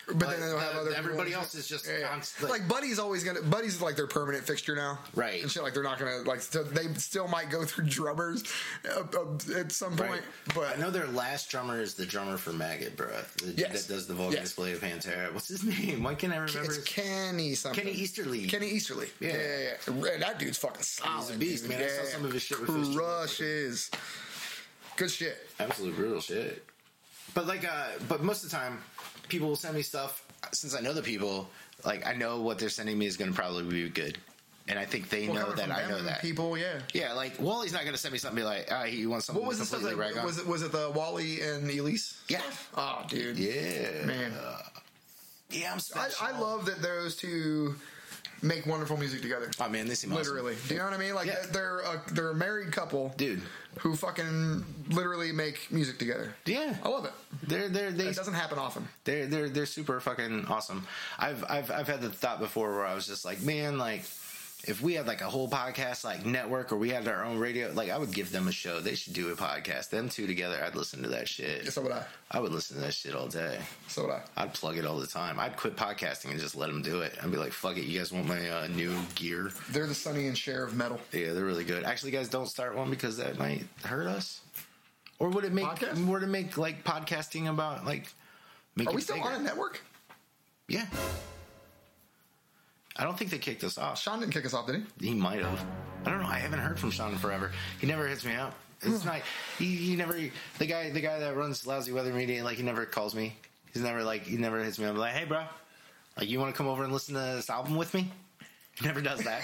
But then they'll have other everybody people. else is just Yeah. constant. Like Buddy's Buddy's like their permanent fixture now, Right. And shit, like they're not gonna like. So they still might go through drummers at some point, but I know their last drummer is the drummer for Maggot, bro. Yes. That does the Vulcan Yes. display of Pantera. What's his name? Why can't I remember? it's his... Kenny something. Kenny Easterly. Kenny Easterly. Yeah. And that dude's fucking solid. He's a beast, dude. man. I saw some of his shit with Fish. Crushes. Good shit. Absolute brutal shit. But but most of the time, people will send me stuff. Since I know the people, like I know what they're sending me is going to probably be good, and I think they know that I know that. People, yeah. Yeah, like Wally's not going to send me something and be like, he wants something What was this? completely rag on. Was it the Wally and Elise? Yeah. Oh, dude. Yeah, Man. Yeah, I'm special. I love that those two make wonderful music together. Oh man, they seem awesome. Literally. Do you know what I mean? Like Yeah. they're a married couple, Dude. who fucking literally make music together. Yeah, I love it. It doesn't happen often. They're super fucking awesome. I've had the thought before where I was just like, man, like if we had like a whole podcast like network or we had our own radio, like I would give them a show. They should do a podcast. Them two together, I'd listen to that shit. Yeah, so would I. I would listen to that shit all day. So would I. I'd plug it all the time. I'd quit podcasting and just let them do it. I'd be like, fuck it, you guys want my new gear? They're the Sonny and Cher of metal. Yeah, they're really good. Actually, guys, don't start one because that might hurt us. Or would it make like podcasting about like? Make Are it we still bigger? on a network? Yeah. I don't think they kicked us off. Sean didn't kick us off, did he? He might have. I don't know. I haven't heard from Sean in forever. He never hits me up. It's not. He never. The guy that runs Lousy Weather Media, like he never calls me. He never hits me up like, hey, bro, like you want to come over and listen to this album with me? He never does that.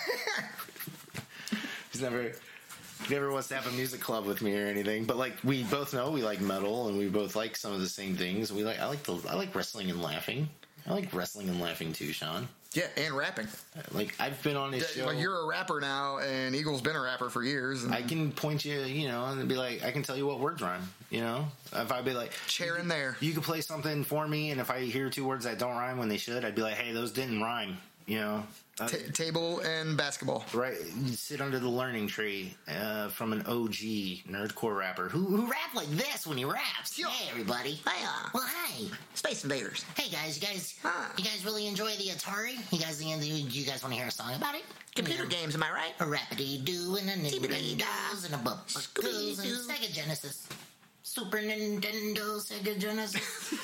He never wants to have a music club with me or anything. But like we both know we like metal and we both like some of the same things. I like wrestling and laughing. I like wrestling and laughing too, Sean. Yeah, and rapping. Like I've been on his show. Like you're a rapper now, and Eagle's been a rapper for years. And I can point you, and be like, I can tell you what words rhyme. If I'd be like, chair in there, you could play something for me, and if I hear two words that don't rhyme when they should, I'd be like, hey, those didn't rhyme. Table and basketball. Right, you sit under the learning tree from an OG nerdcore rapper who rap like this when he raps. Hey everybody. Hi. Well, hi. Space Invaders. Hey guys, you guys really enjoy the Atari? You guys want to hear a song about it? Computer games, am I right? A rapidy-doo and a nibbity-doos and a bubba-goos and Sega Genesis. Super Nintendo, Sega Genesis.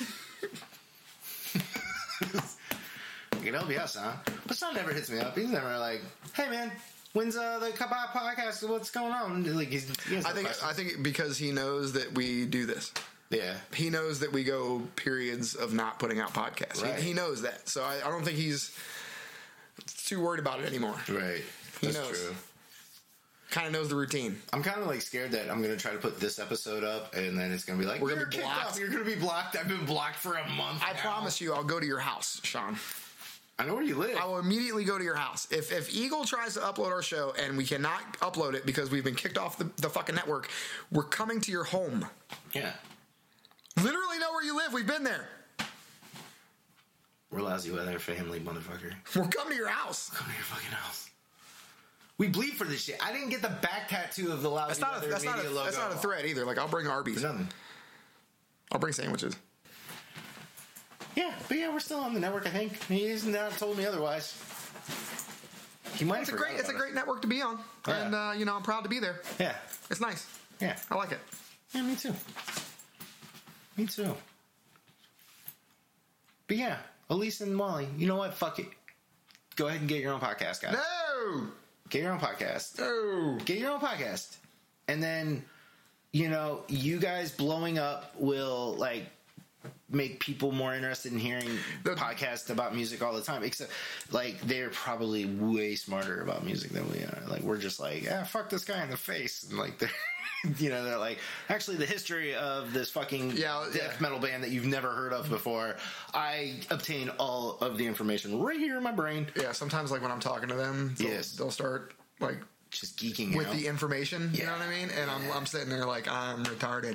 I can help you out, son. But Sean never hits me up. He's never like, hey man, when's the Kabah podcast? What's going on? Like, I think because he knows that we do this. Yeah. He knows that we go periods of not putting out podcasts. Right. He knows that. So I don't think he's too worried about it anymore. Right. He That's knows. true. Kind of knows the routine. I'm kind of like scared that I'm going to try to put this episode up and then it's going to be like, we're going to be blocked. You're going to be blocked. I've been blocked for a month. I promise you, I'll go to your house, Sean. I know where you live. I will immediately go to your house. If Eagle tries to upload our show and we cannot upload it because we've been kicked off the fucking network, we're coming to your home. Yeah. Literally know where you live. We've been there. We're Lousy Weather family, motherfucker. We're coming to your house. Come to your fucking house. We bleed for this shit. I didn't get the back tattoo of the Lousy Weather Media logo. That's not a threat either. Like, I'll bring Arby's. Nothing. I'll bring sandwiches. Yeah, but yeah, we're still on the network, I think. He's not told me otherwise. He might. It's a great network to be on. Yeah. And, I'm proud to be there. Yeah. It's nice. Yeah. I like it. Yeah, me too. Me too. But yeah, Elise and Molly, you know what? Fuck it. Go ahead and get your own podcast, guys. No! Get your own podcast. No! Get your own podcast. And then, you guys blowing up will, like, make people more interested in hearing podcasts about music all the time. Except, like, they're probably way smarter about music than we are. Like, we're just like, fuck this guy in the face. And, like, they're like, actually, the history of this fucking death metal band that you've never heard of before, I obtain all of the information right here in my brain. Yeah, sometimes, like, when I'm talking to them, they'll start, like, just geeking with out. the information, you know what I mean? And I'm sitting there like, I'm retarded.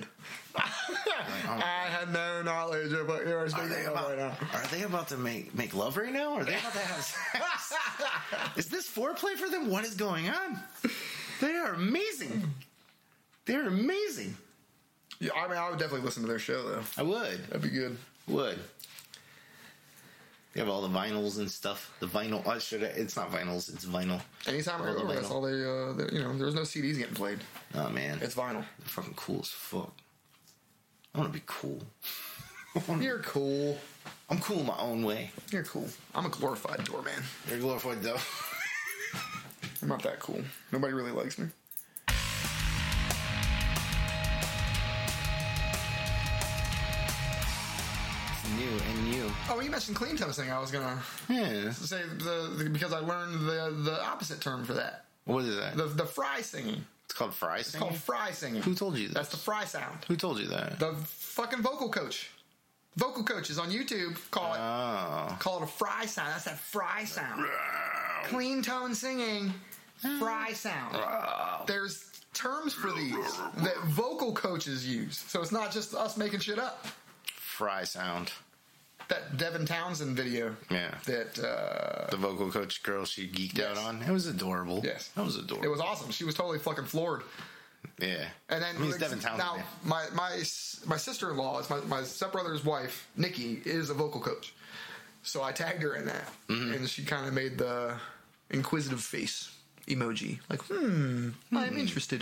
I had no knowledge of what you're speaking about right now. Are they about to make love right now? Are they about to have sex? Is this foreplay for them? What is going on? They are amazing. They're amazing. Yeah, I mean, I would definitely listen to their show, though. I would. That'd be good. Would. They have all the vinyls and stuff. The vinyl. It's not vinyls. It's vinyl. Anytime I All the go, that's vinyl. all they there was no CDs getting played. Oh man, It's vinyl. they're fucking cool as fuck. I want to be cool. You're cool. I'm cool in my own way. You're cool. I'm a glorified doorman. You're glorified though. I'm not that cool. Nobody really likes me. It's new and you. Oh, you mentioned clean toe singing. I was gonna Yeah. say because I learned the opposite term for that. What is that? The fry singing. It's called fry It's singing. called fry singing. Who told you that? That's the fry sound. Who told you that? The fucking vocal coach. Vocal coaches on YouTube call it a fry sound. That's that fry sound. Clean tone singing, fry sound. There's terms for these that vocal coaches use. So it's not just us making shit up. Fry sound. That Devin Townsend video. Yeah. That The vocal coach girl she geeked Yes. out on. It was adorable. Yes. That was adorable. it was awesome. She was totally fucking floored. Yeah. And then I mean, it's Devin Townsend. now man. my sister-in-law, is my stepbrother's wife, Nikki, is a vocal coach. So I tagged her in that, and she kind of made the inquisitive face emoji, like I'm interested.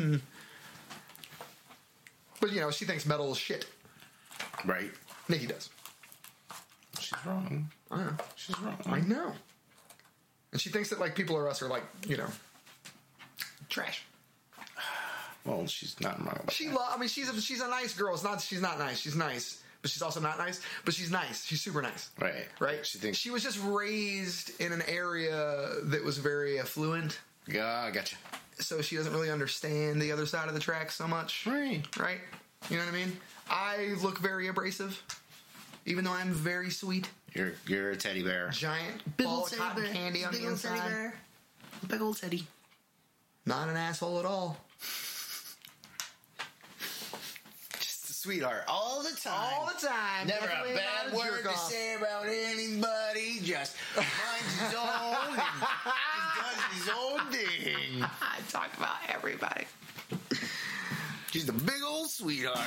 But she thinks metal is shit. Right. Nikki does. She's wrong. I know. She's wrong. I know. And she thinks that like People Are Us are like trash. Well, she's not wrong about She's a nice girl. She's not nice. She's nice, but she's also not nice. But she's nice. She's super nice. Right. Right. She thinks she was just raised in an area that was very affluent, Yeah, I gotcha. so she doesn't really understand the other side of the tracks so much. Right. Right. You know what I mean? I look very abrasive, even though I'm very sweet. You're a teddy bear. Giant ball of cotton candy on the inside. Big old teddy. Not an asshole at all. Just a sweetheart all the time. All the time. Never Definitely a bad not word to jerk-off. say about anybody. Just minds his own and just does his own thing. I talk about everybody. Just a big old sweetheart.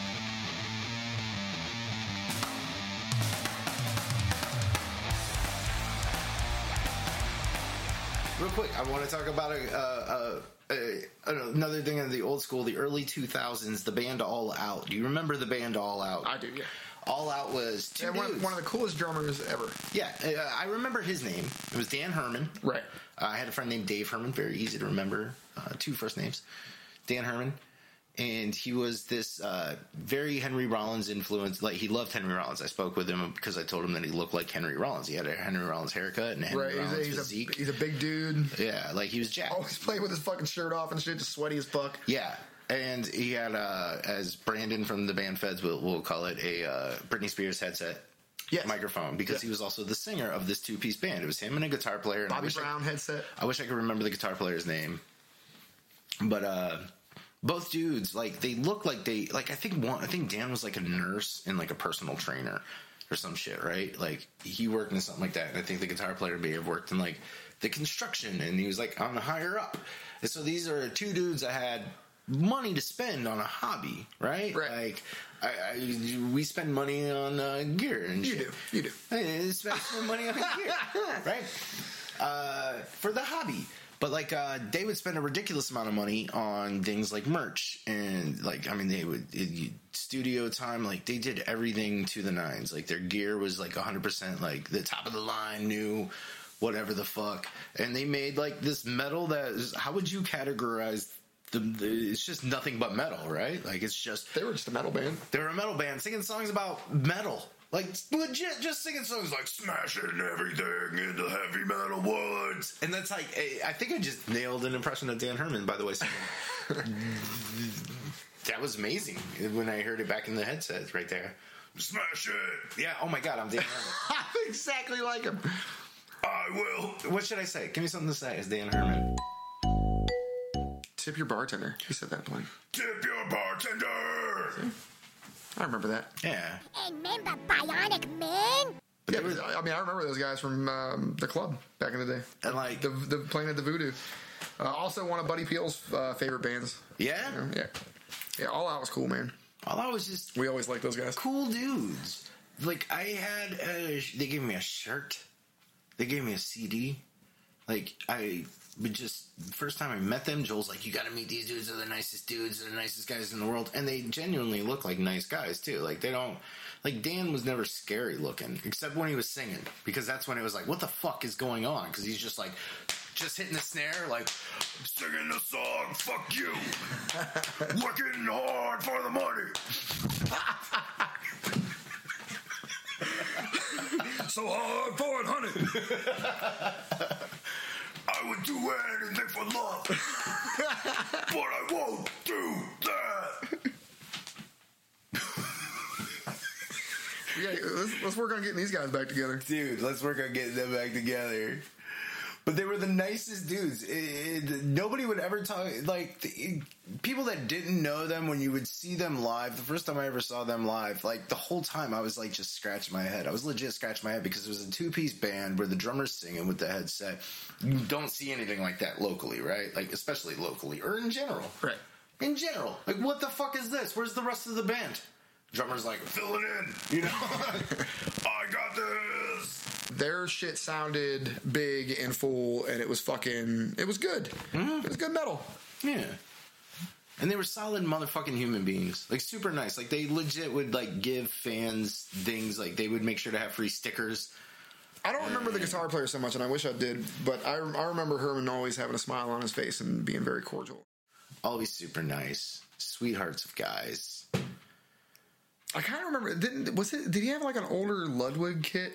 Real quick, I want to talk about another thing in the old school, the early 2000s, the band All Out. Do you remember the band All Out? I do, yeah. All Out was two dudes. One of the coolest drummers ever. Yeah, I remember his name. It was Dan Herman. Right. I had a friend named Dave Herman, very easy to remember. Two first names. Dan Herman. And he was this very Henry Rollins influence. Like, he loved Henry Rollins. I spoke with him because I told him that he looked like Henry Rollins. He had a Henry Rollins haircut and a Henry Rollins physique. He's a big dude. Yeah, like he was jacked. Always playing with his fucking shirt off and shit, just sweaty as fuck. Yeah. And he had, as Brandon from the band Feds will call it, a Britney Spears headset. Yes. Microphone, because he was also the singer of this two-piece band. It was him and a guitar player. And Bobby Brown headset. I wish I could remember the guitar player's name. But both dudes, like, they look like they, like, I think Dan was like a nurse and like a personal trainer or some shit, right? Like, he worked in something like that. And I think the guitar player may have worked in like the construction, and he was like on the higher up. And so these are two dudes that had money to spend on a hobby, right? Right. Like, we spend money on gear and shit. You do. Hey, spend some money on gear, right? For the hobby. But like they would spend a ridiculous amount of money on things like merch and like, I mean, they would studio time, like they did everything to the nines. Like their gear was like 100% like the top of the line, new, whatever the fuck. And they made like this metal that is, how would you categorize it's just nothing but metal, right? Like it's just, They were just a metal band. they were a metal band singing songs about metal. Like, legit, just singing songs like smashing everything into heavy metal woods. And that's like, I think I just nailed an impression of Dan Herman, by the way. That was amazing when I heard it back in the headset right there. Smash it. Yeah, oh my God, I'm Dan Herman. I'm exactly like him. I will. What should I say? Give me something to say as Dan Herman. Tip your bartender. He said that plenty. Tip your bartender. I remember that. Yeah. Remember Bionic Man? Yeah, I mean, I remember those guys from the club back in the day. And like, The playing at the Voodoo. Also one of Buddy Peel's favorite bands. yeah? Yeah. Yeah, All Out was cool, man. All I was just We always liked those guys. cool dudes. Like, I had they gave me a shirt. They gave me a CD. Like, I would just, first time I met them, Joel's like, you gotta meet these dudes. They're the nicest dudes. They're the nicest guys in the world. And they genuinely look like nice guys, too. Like, they don't, like, Dan was never scary looking, except when he was singing. Because that's when it was like, what the fuck is going on? Because he's just like, just hitting the snare, like, singing the song, fuck you. Working hard for the money. So hard for it, honey. I would do anything for love, but I won't do that. Yeah, let's work on getting these guys back together. Dude, let's work on getting them back together. But they were the nicest dudes. Nobody would ever talk, like, people that didn't know them, when you would see them live, the first time I ever saw them live, like, the whole time I was, like, just scratching my head. I was legit scratching my head because it was a two-piece band where the drummer's singing with the headset. You don't see anything like that locally, right? Like, especially locally, or in general. Right. In general. Like, what the fuck is this? Where's the rest of the band? Drummer's like, fill it in, you know? I got this. Their shit sounded big and full, and it was good. Mm-hmm. It was good metal. Yeah. And they were solid motherfucking human beings. Like, super nice. Like, they legit would, like, give fans things. Like, they would make sure to have free stickers. I don't remember the guitar player so much, and I wish I did, but I remember Herman always having a smile on his face and being very cordial. Always super nice. Sweethearts of guys. I kind of remember. Did he have, like, an older Ludwig kit?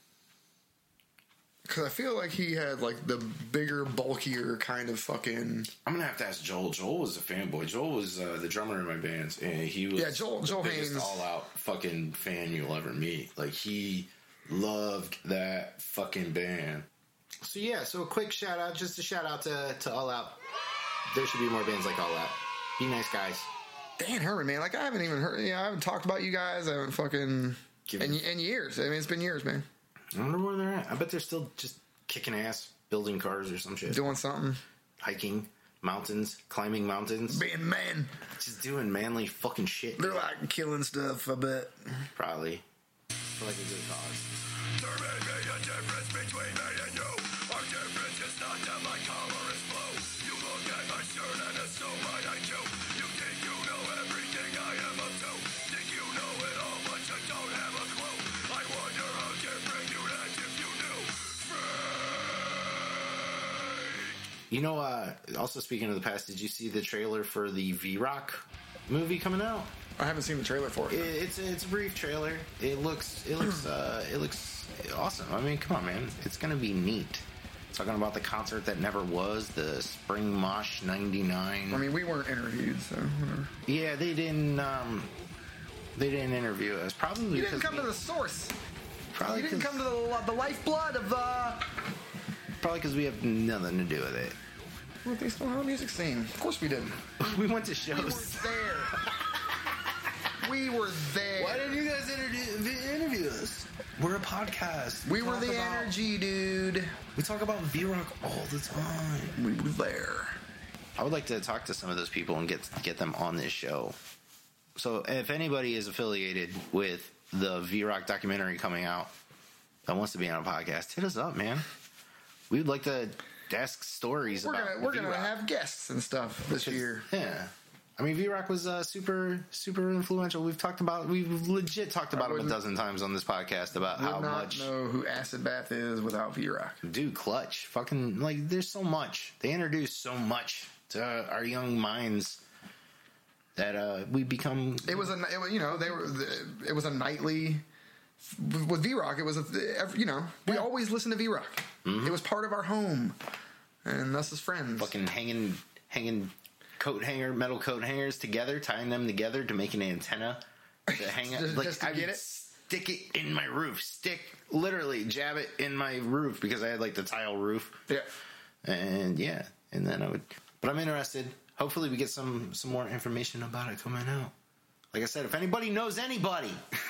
Because I feel like he had, like, the bigger, bulkier kind of fucking... I'm going to have to ask Joel. Joel was a fanboy. Joel was the drummer in my band, and he was Joel the biggest Haynes. all-out fucking fan you'll ever meet. Like, he loved that fucking band. So, yeah, so a quick shout-out, just a shout-out to All Out. There should be more bands like All Out. Be nice guys. Dan Herman, man. Like, I haven't even heard... I haven't talked about you guys. I haven't fucking... In years. I mean, it's been years, man. I wonder where they're at. I bet they're still just kicking ass, building cars or some shit. Doing something. Hiking, mountains, climbing mountains. Being man. Just doing manly fucking shit. They're like killing stuff, I bet. Probably. For like a good cause. There may be a difference between me and you. Our difference is not that my color is blue. You look at my shirt and assume I hate you. You think you know everything I am up to. Think you know it all, but you don't have a clue. I wonder how different you'd act if you knew. You know, also speaking of the past, did you see the trailer for the V-Rock movie coming out? I haven't seen the trailer for it. It's a brief trailer. It looks awesome. I mean, come on, man. It's gonna be neat. Talking about the concert that never was, the Spring Mosh '99. I mean, we weren't interviewed, so whatever. Yeah, they didn't interview us. Probably You didn't come to the source. Probably You didn't come to the lifeblood of Probably because we have nothing to do with it. What they still have a music scene. Of course we didn't. We went to We shows. were there. We were there. Why didn't you guys interview us? We're a podcast. We were the energy, dude. We talk about V-Rock all the time. We were there. I would like to talk to some of those people and get them on this show. So if anybody is affiliated with the V-Rock documentary coming out that wants to be on a podcast, hit us up, man. We would like to ask stories about We're gonna V-Rock. have guests and stuff this year. Yeah. I mean, V-Rock was super influential. We've legit talked about him a dozen times on this podcast about how much. I know who Acid Bath is without V-Rock. Dude, Clutch. Fucking, like, there's so much. They introduced so much to our young minds that we become. It was a nightly. With V-Rock, it was we always listened to V-Rock. Mm-hmm. It was part of our home, and us as friends. Fucking hanging metal coat hangers together, tying them together to make an antenna to hang out. Like, just to get it? Stick it in my roof. Literally jab it in my roof because I had like the tile roof. Yeah. And then I would. But I'm interested. Hopefully we get some more information about it coming out. Like I said, if anybody knows anybody,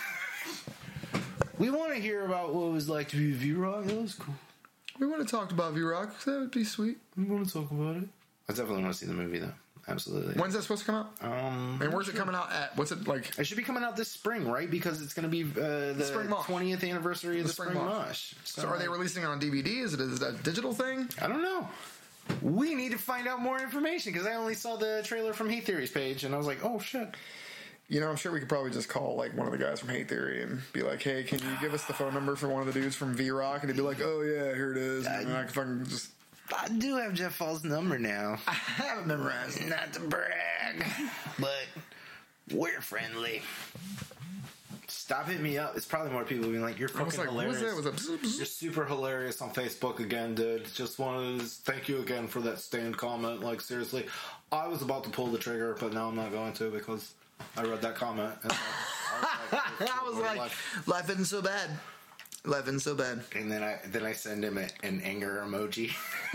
we want to hear about what it was like to be V-Rock. That was cool. We would have talked about V-Rock. That would be sweet. We want to talk about it. I definitely want to see the movie, though. Absolutely. When's that supposed to come out? And where's it coming out at? What's it like? It should be coming out this spring, right? Because it's going to be the Spring Mosh. 20th anniversary of the Spring Mosh. Mosh. So are they releasing it on DVD? Is it a digital thing? I don't know. We need to find out more information because I only saw the trailer from Hate Theory's page and I was like, oh shit. You know, I'm sure we could probably just call like one of the guys from Hate Theory and be like, "Hey, can you give us the phone number for one of the dudes from V-Rock?" And he'd be like, "Oh yeah, here it is." And I can fucking just. I do have Jeff Fall's number now. I haven't memorized. Not to brag, but we're friendly. Stop hitting me up. It's probably more people being like, "You're fucking hilarious. What was that? You're super hilarious on Facebook again, dude. Just wanted to thank you again for that stand comment. Like seriously, I was about to pull the trigger, but now I'm not going to because I read that comment. And I was like, life isn't so bad. Life isn't so bad. And then I send him an anger emoji.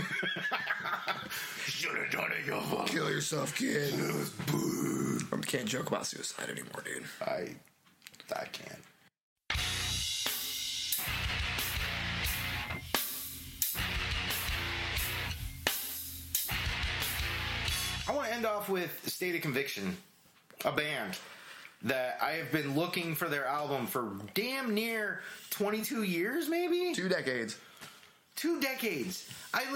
Should have done it, yo. Kill yourself, kid. I can't joke about suicide anymore, dude. I can't. I want to end off with State of Conviction, a band that I have been looking for their album for damn near 22 years, maybe? 2 decades. 2 decades.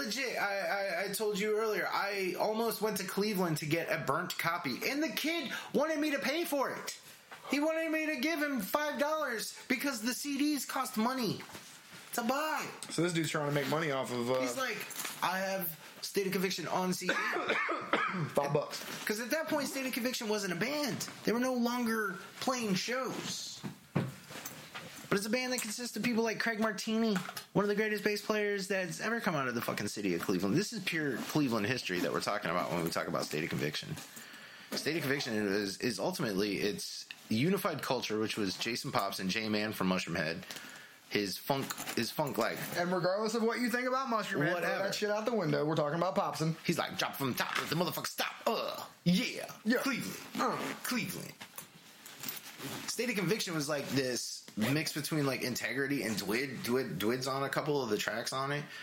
I told you earlier, I almost went to Cleveland to get a burnt copy, and the kid wanted me to pay for it. He wanted me to give him $5 because the CDs cost money to buy. So this dude's trying to make money off of... He's like, I have State of Conviction on CD. $5. Because at that point, State of Conviction wasn't a band. They were no longer playing shows. But it's a band that consists of people like Craig Martini, one of the greatest bass players that's ever come out of the fucking city of Cleveland. This is pure Cleveland history that we're talking about when we talk about State of Conviction. State of Conviction is ultimately, it's unified culture, which was Jason Pops and J-Man from Mushroom Head. His funk life. And regardless of what you think about Mushroom Head, throw that shit out the window. We're talking about Popsin. He's like, drop from the top, let the motherfucker stop. Yeah. Cleveland. Cleveland. State of Conviction was like this mix between like Integrity and Dwid. Dwid's on a couple of the tracks on it.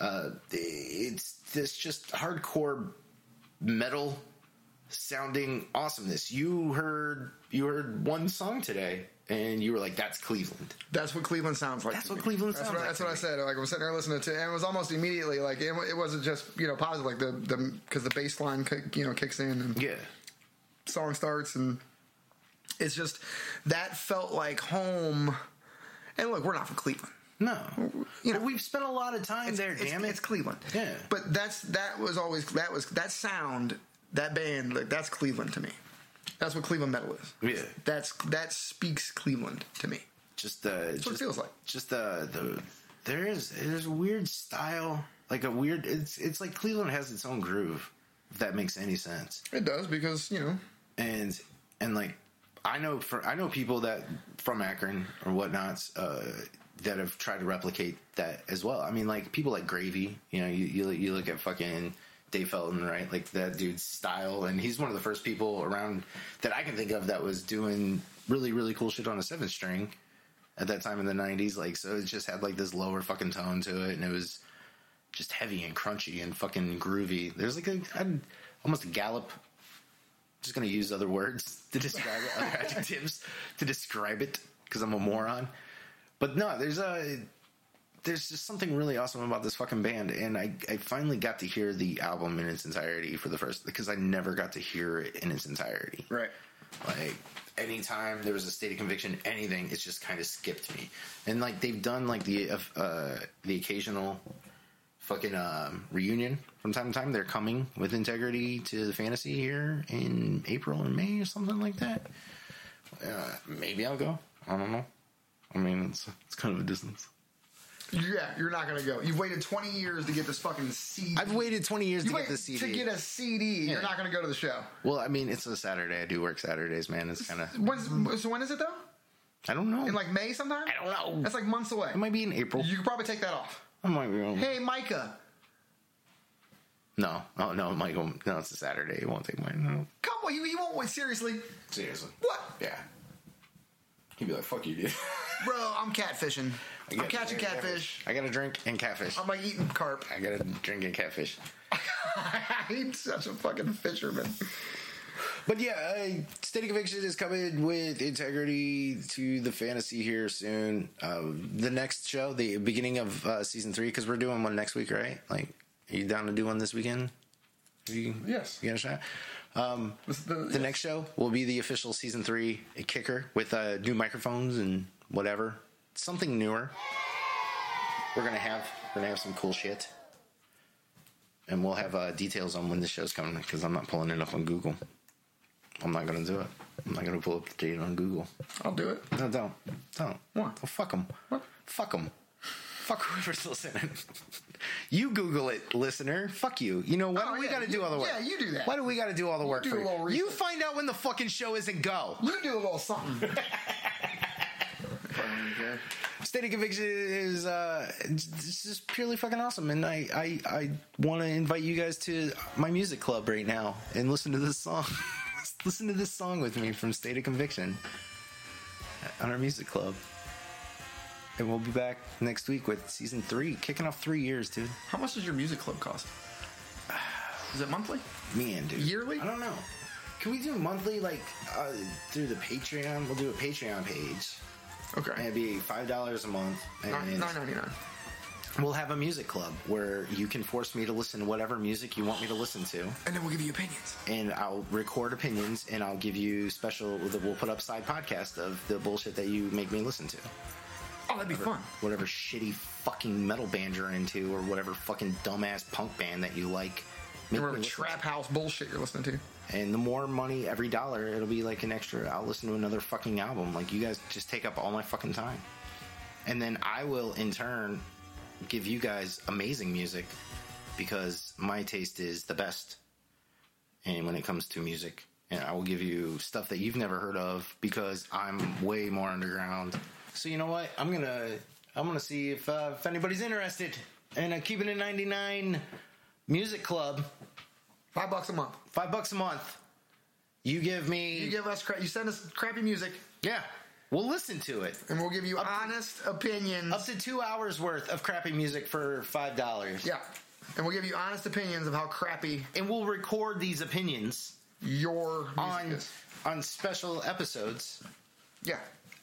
It's this just hardcore metal sounding awesomeness. You heard one song today and you were like, that's Cleveland. That's what Cleveland sounds like. That's what Cleveland sounds like. That's what I said. Like I was sitting there listening to it, and it was almost immediately like it wasn't just positive, like the because the bass line kicks in and song starts, and it's just that felt like home. And look, we're not from Cleveland. No, but we've spent a lot of time there. Damn it, it's Cleveland. Yeah, but that sound, that band, like that's Cleveland to me. That's what Cleveland metal is. Yeah, that speaks Cleveland to me. That's what it feels like. Just there's a weird style, like a weird. It's like Cleveland has its own groove. If that makes any sense, it does because and like I know people that from Akron or whatnots that have tried to replicate that as well. I mean, like people like Gravy. You look at fucking Dave Felton, right? Like that dude's style, and he's one of the first people around that I can think of that was doing really, really cool shit on a 7-string at that time in the 90s. Like, so it just had like this lower fucking tone to it, and it was just heavy and crunchy and fucking groovy. There's like almost a gallop. I'm just gonna use other words to describe it, other adjectives to describe it because I'm a moron. But no, there's just something really awesome about this fucking band, and I finally got to hear the album in its entirety because I never got to hear it in its entirety. Right. Like, anytime there was a State of Conviction, anything, it's just kind of skipped me. And, like, they've done, like, the occasional fucking reunion from time to time. They're coming with Integrity to the Fantasy here in April or May or something like that. Maybe I'll go. I don't know. I mean, it's kind of a distance. Yeah, you're not going to go. You've waited 20 years to get this fucking CD. I've waited 20 years to get the CD. To get a CD, You're not going to go to the show. Well, I mean, it's a Saturday. I do work Saturdays, man. It's kind of... So when is it, though? I don't know. In, like, May sometime? I don't know. That's, like, months away. It might be in April. You could probably take that off. I might be wrong. Hey, Micah. No. Oh, no, Michael. No, it's a Saturday. You won't take mine. No. Come on. You won't wait. Seriously? Seriously. What? Yeah. He'd be like, fuck you, dude. Bro, I'm catfishing. I'm catching catfish. I got a drink and catfish. I'm like eating carp. I got a drink and catfish. I'm such a fucking fisherman. But yeah, State of Conviction is coming with integrity to the fantasy here soon. The next show, the beginning of season 3, because we're doing one next week, right? Like, are you down to do one this weekend? Yes. You got a shot? The next show will be the official season 3 kicker with new microphones and whatever. Something newer. We're gonna have some cool shit. And we'll have details on when the show's coming, because I'm not pulling it up on Google. I'm not going to do it. I'm not going to pull up the date on Google. I'll do it. No, don't. What? Well, fuck them. What? Fuck them. Fuck whoever's listening. You Google it, listener. Fuck you. You know, why do we got to do all the work? Yeah, you do that. Why do we got to do all the work do for a little you? research. You find out when the fucking show is and go. You do a little something. State of Conviction is it's just purely fucking awesome, and I want to invite you guys to my music club right now and listen to this song. Listen to this song with me from State of Conviction on our music club. And we'll be back next week with season 3, kicking off 3 years, dude. How much does your music club cost? Is it monthly? Man, dude. Yearly? I don't know. Can we do monthly, like, through the Patreon? We'll do a Patreon page. Okay. And it'd be $5 a month. And $9.99. we'll have a music club where you can force me to listen to whatever music you want me to listen to. And then we'll give you opinions. And I'll record opinions, and I'll give you we'll put up side podcast of the bullshit that you make me listen to. Oh, that'd be fun. Whatever shitty fucking metal band you're into, or whatever fucking dumbass punk band that you like. Whatever trap house bullshit you're listening to. And the more money, every dollar, it'll be like an extra. I'll listen to another fucking album. Like, you guys just take up all my fucking time. And then I will, in turn, give you guys amazing music, because my taste is the best. And when it comes to music, and I will give you stuff that you've never heard of, because I'm way more underground. So you know what? I'm gonna see if anybody's interested in a Keeping It 99 music club. $5 a month. $5 a month. You give us you send us crappy music. Yeah. We'll listen to it. And we'll give you honest opinions. Up to 2 hours worth of crappy music for $5. Yeah. And we'll give you honest opinions of how crappy. And we'll record these opinions your music is. On special episodes. Yeah.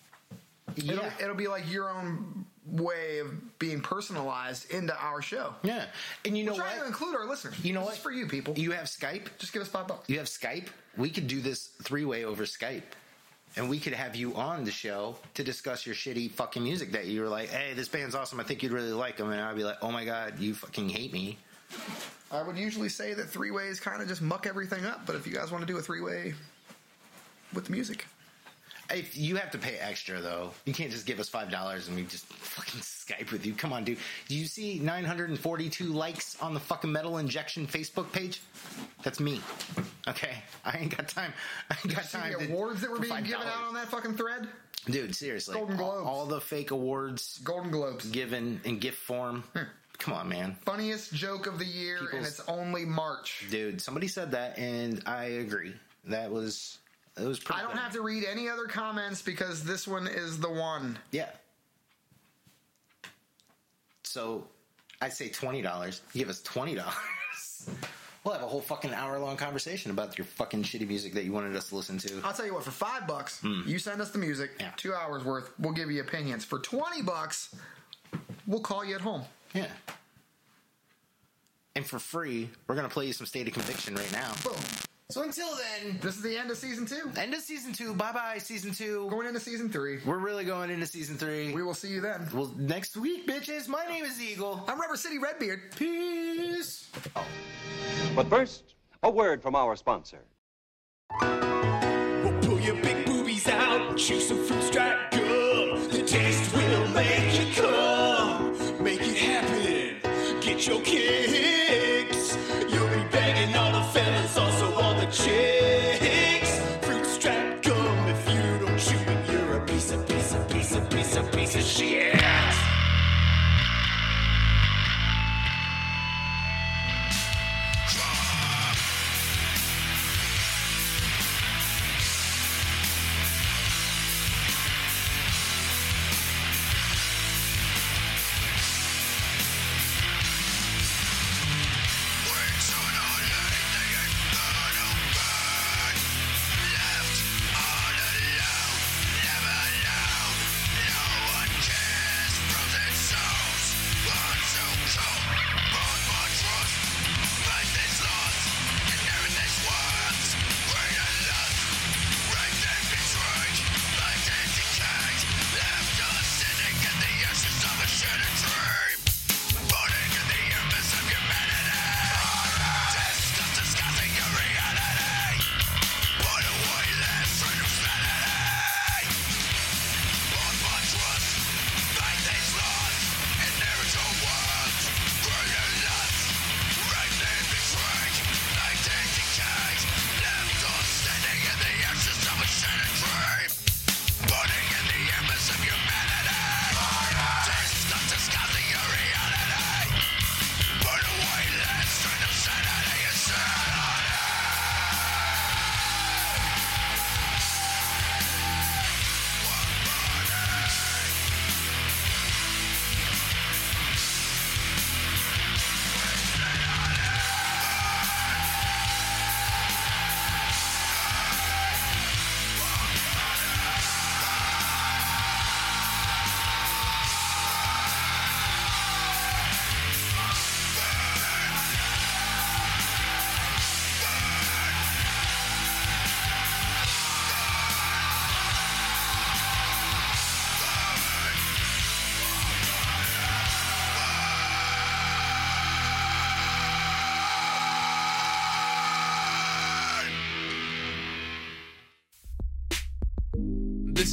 Yeah. It'll be like your own way of being personalized into our show. Yeah. And you know We're trying what? to include our listeners. You know this what? is for you people. You have Skype? Just give us $5. You have Skype? We could do this 3-way over Skype. And we could have you on the show to discuss your shitty fucking music that you were like, hey, this band's awesome. I think you'd really like them. And I'd be like, oh my God, you fucking hate me. I would usually say that 3-ways kind of just muck everything up. But if you guys want to do a 3-way with the music. If you have to pay extra, though. You can't just give us $5 and we just fucking Skype with you. Come on, dude. Do you see 942 likes on the fucking Metal Injection Facebook page? That's me. Okay? I ain't got time. The awards that were being given out on that fucking thread? Dude, seriously. Golden Globes. All the fake awards. Golden Globes. Given in gift form. Come on, man. Funniest joke of the year, and it's only March. Dude, somebody said that, and I agree. It was pretty I don't have to read any other comments because this one is the one. Yeah. So, I'd say $20. Give us $20. We'll have a whole fucking hour-long conversation about your fucking shitty music that you wanted us to listen to. I'll tell you what, for $5, you send us the music, 2 hours worth, we'll give you opinions. For $20, we'll call you at home. Yeah. And for free, we're going to play you some State of Conviction right now. Boom. So until then, this is the end of season 2. End of season 2. Bye-bye, season 2. Going into season 3. We're really going into season 3. We will see you then. Well, next week, bitches. My name is Eagle. I'm Rubber City Redbeard. Peace. But first, a word from our sponsor. Well, pull your big boobies out, chew some fruit stripe gum. The taste will make you come. Make it happen. Get your kicks. You'll be banging all the fellas, also all the chicks. Fruit stripe gum. If you don't chew it, you're a piece of shit.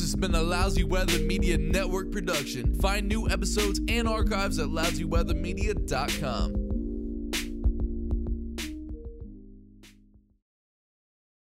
has been a Lousy Weather Media Network production. Find new episodes and archives at lousyweathermedia.com.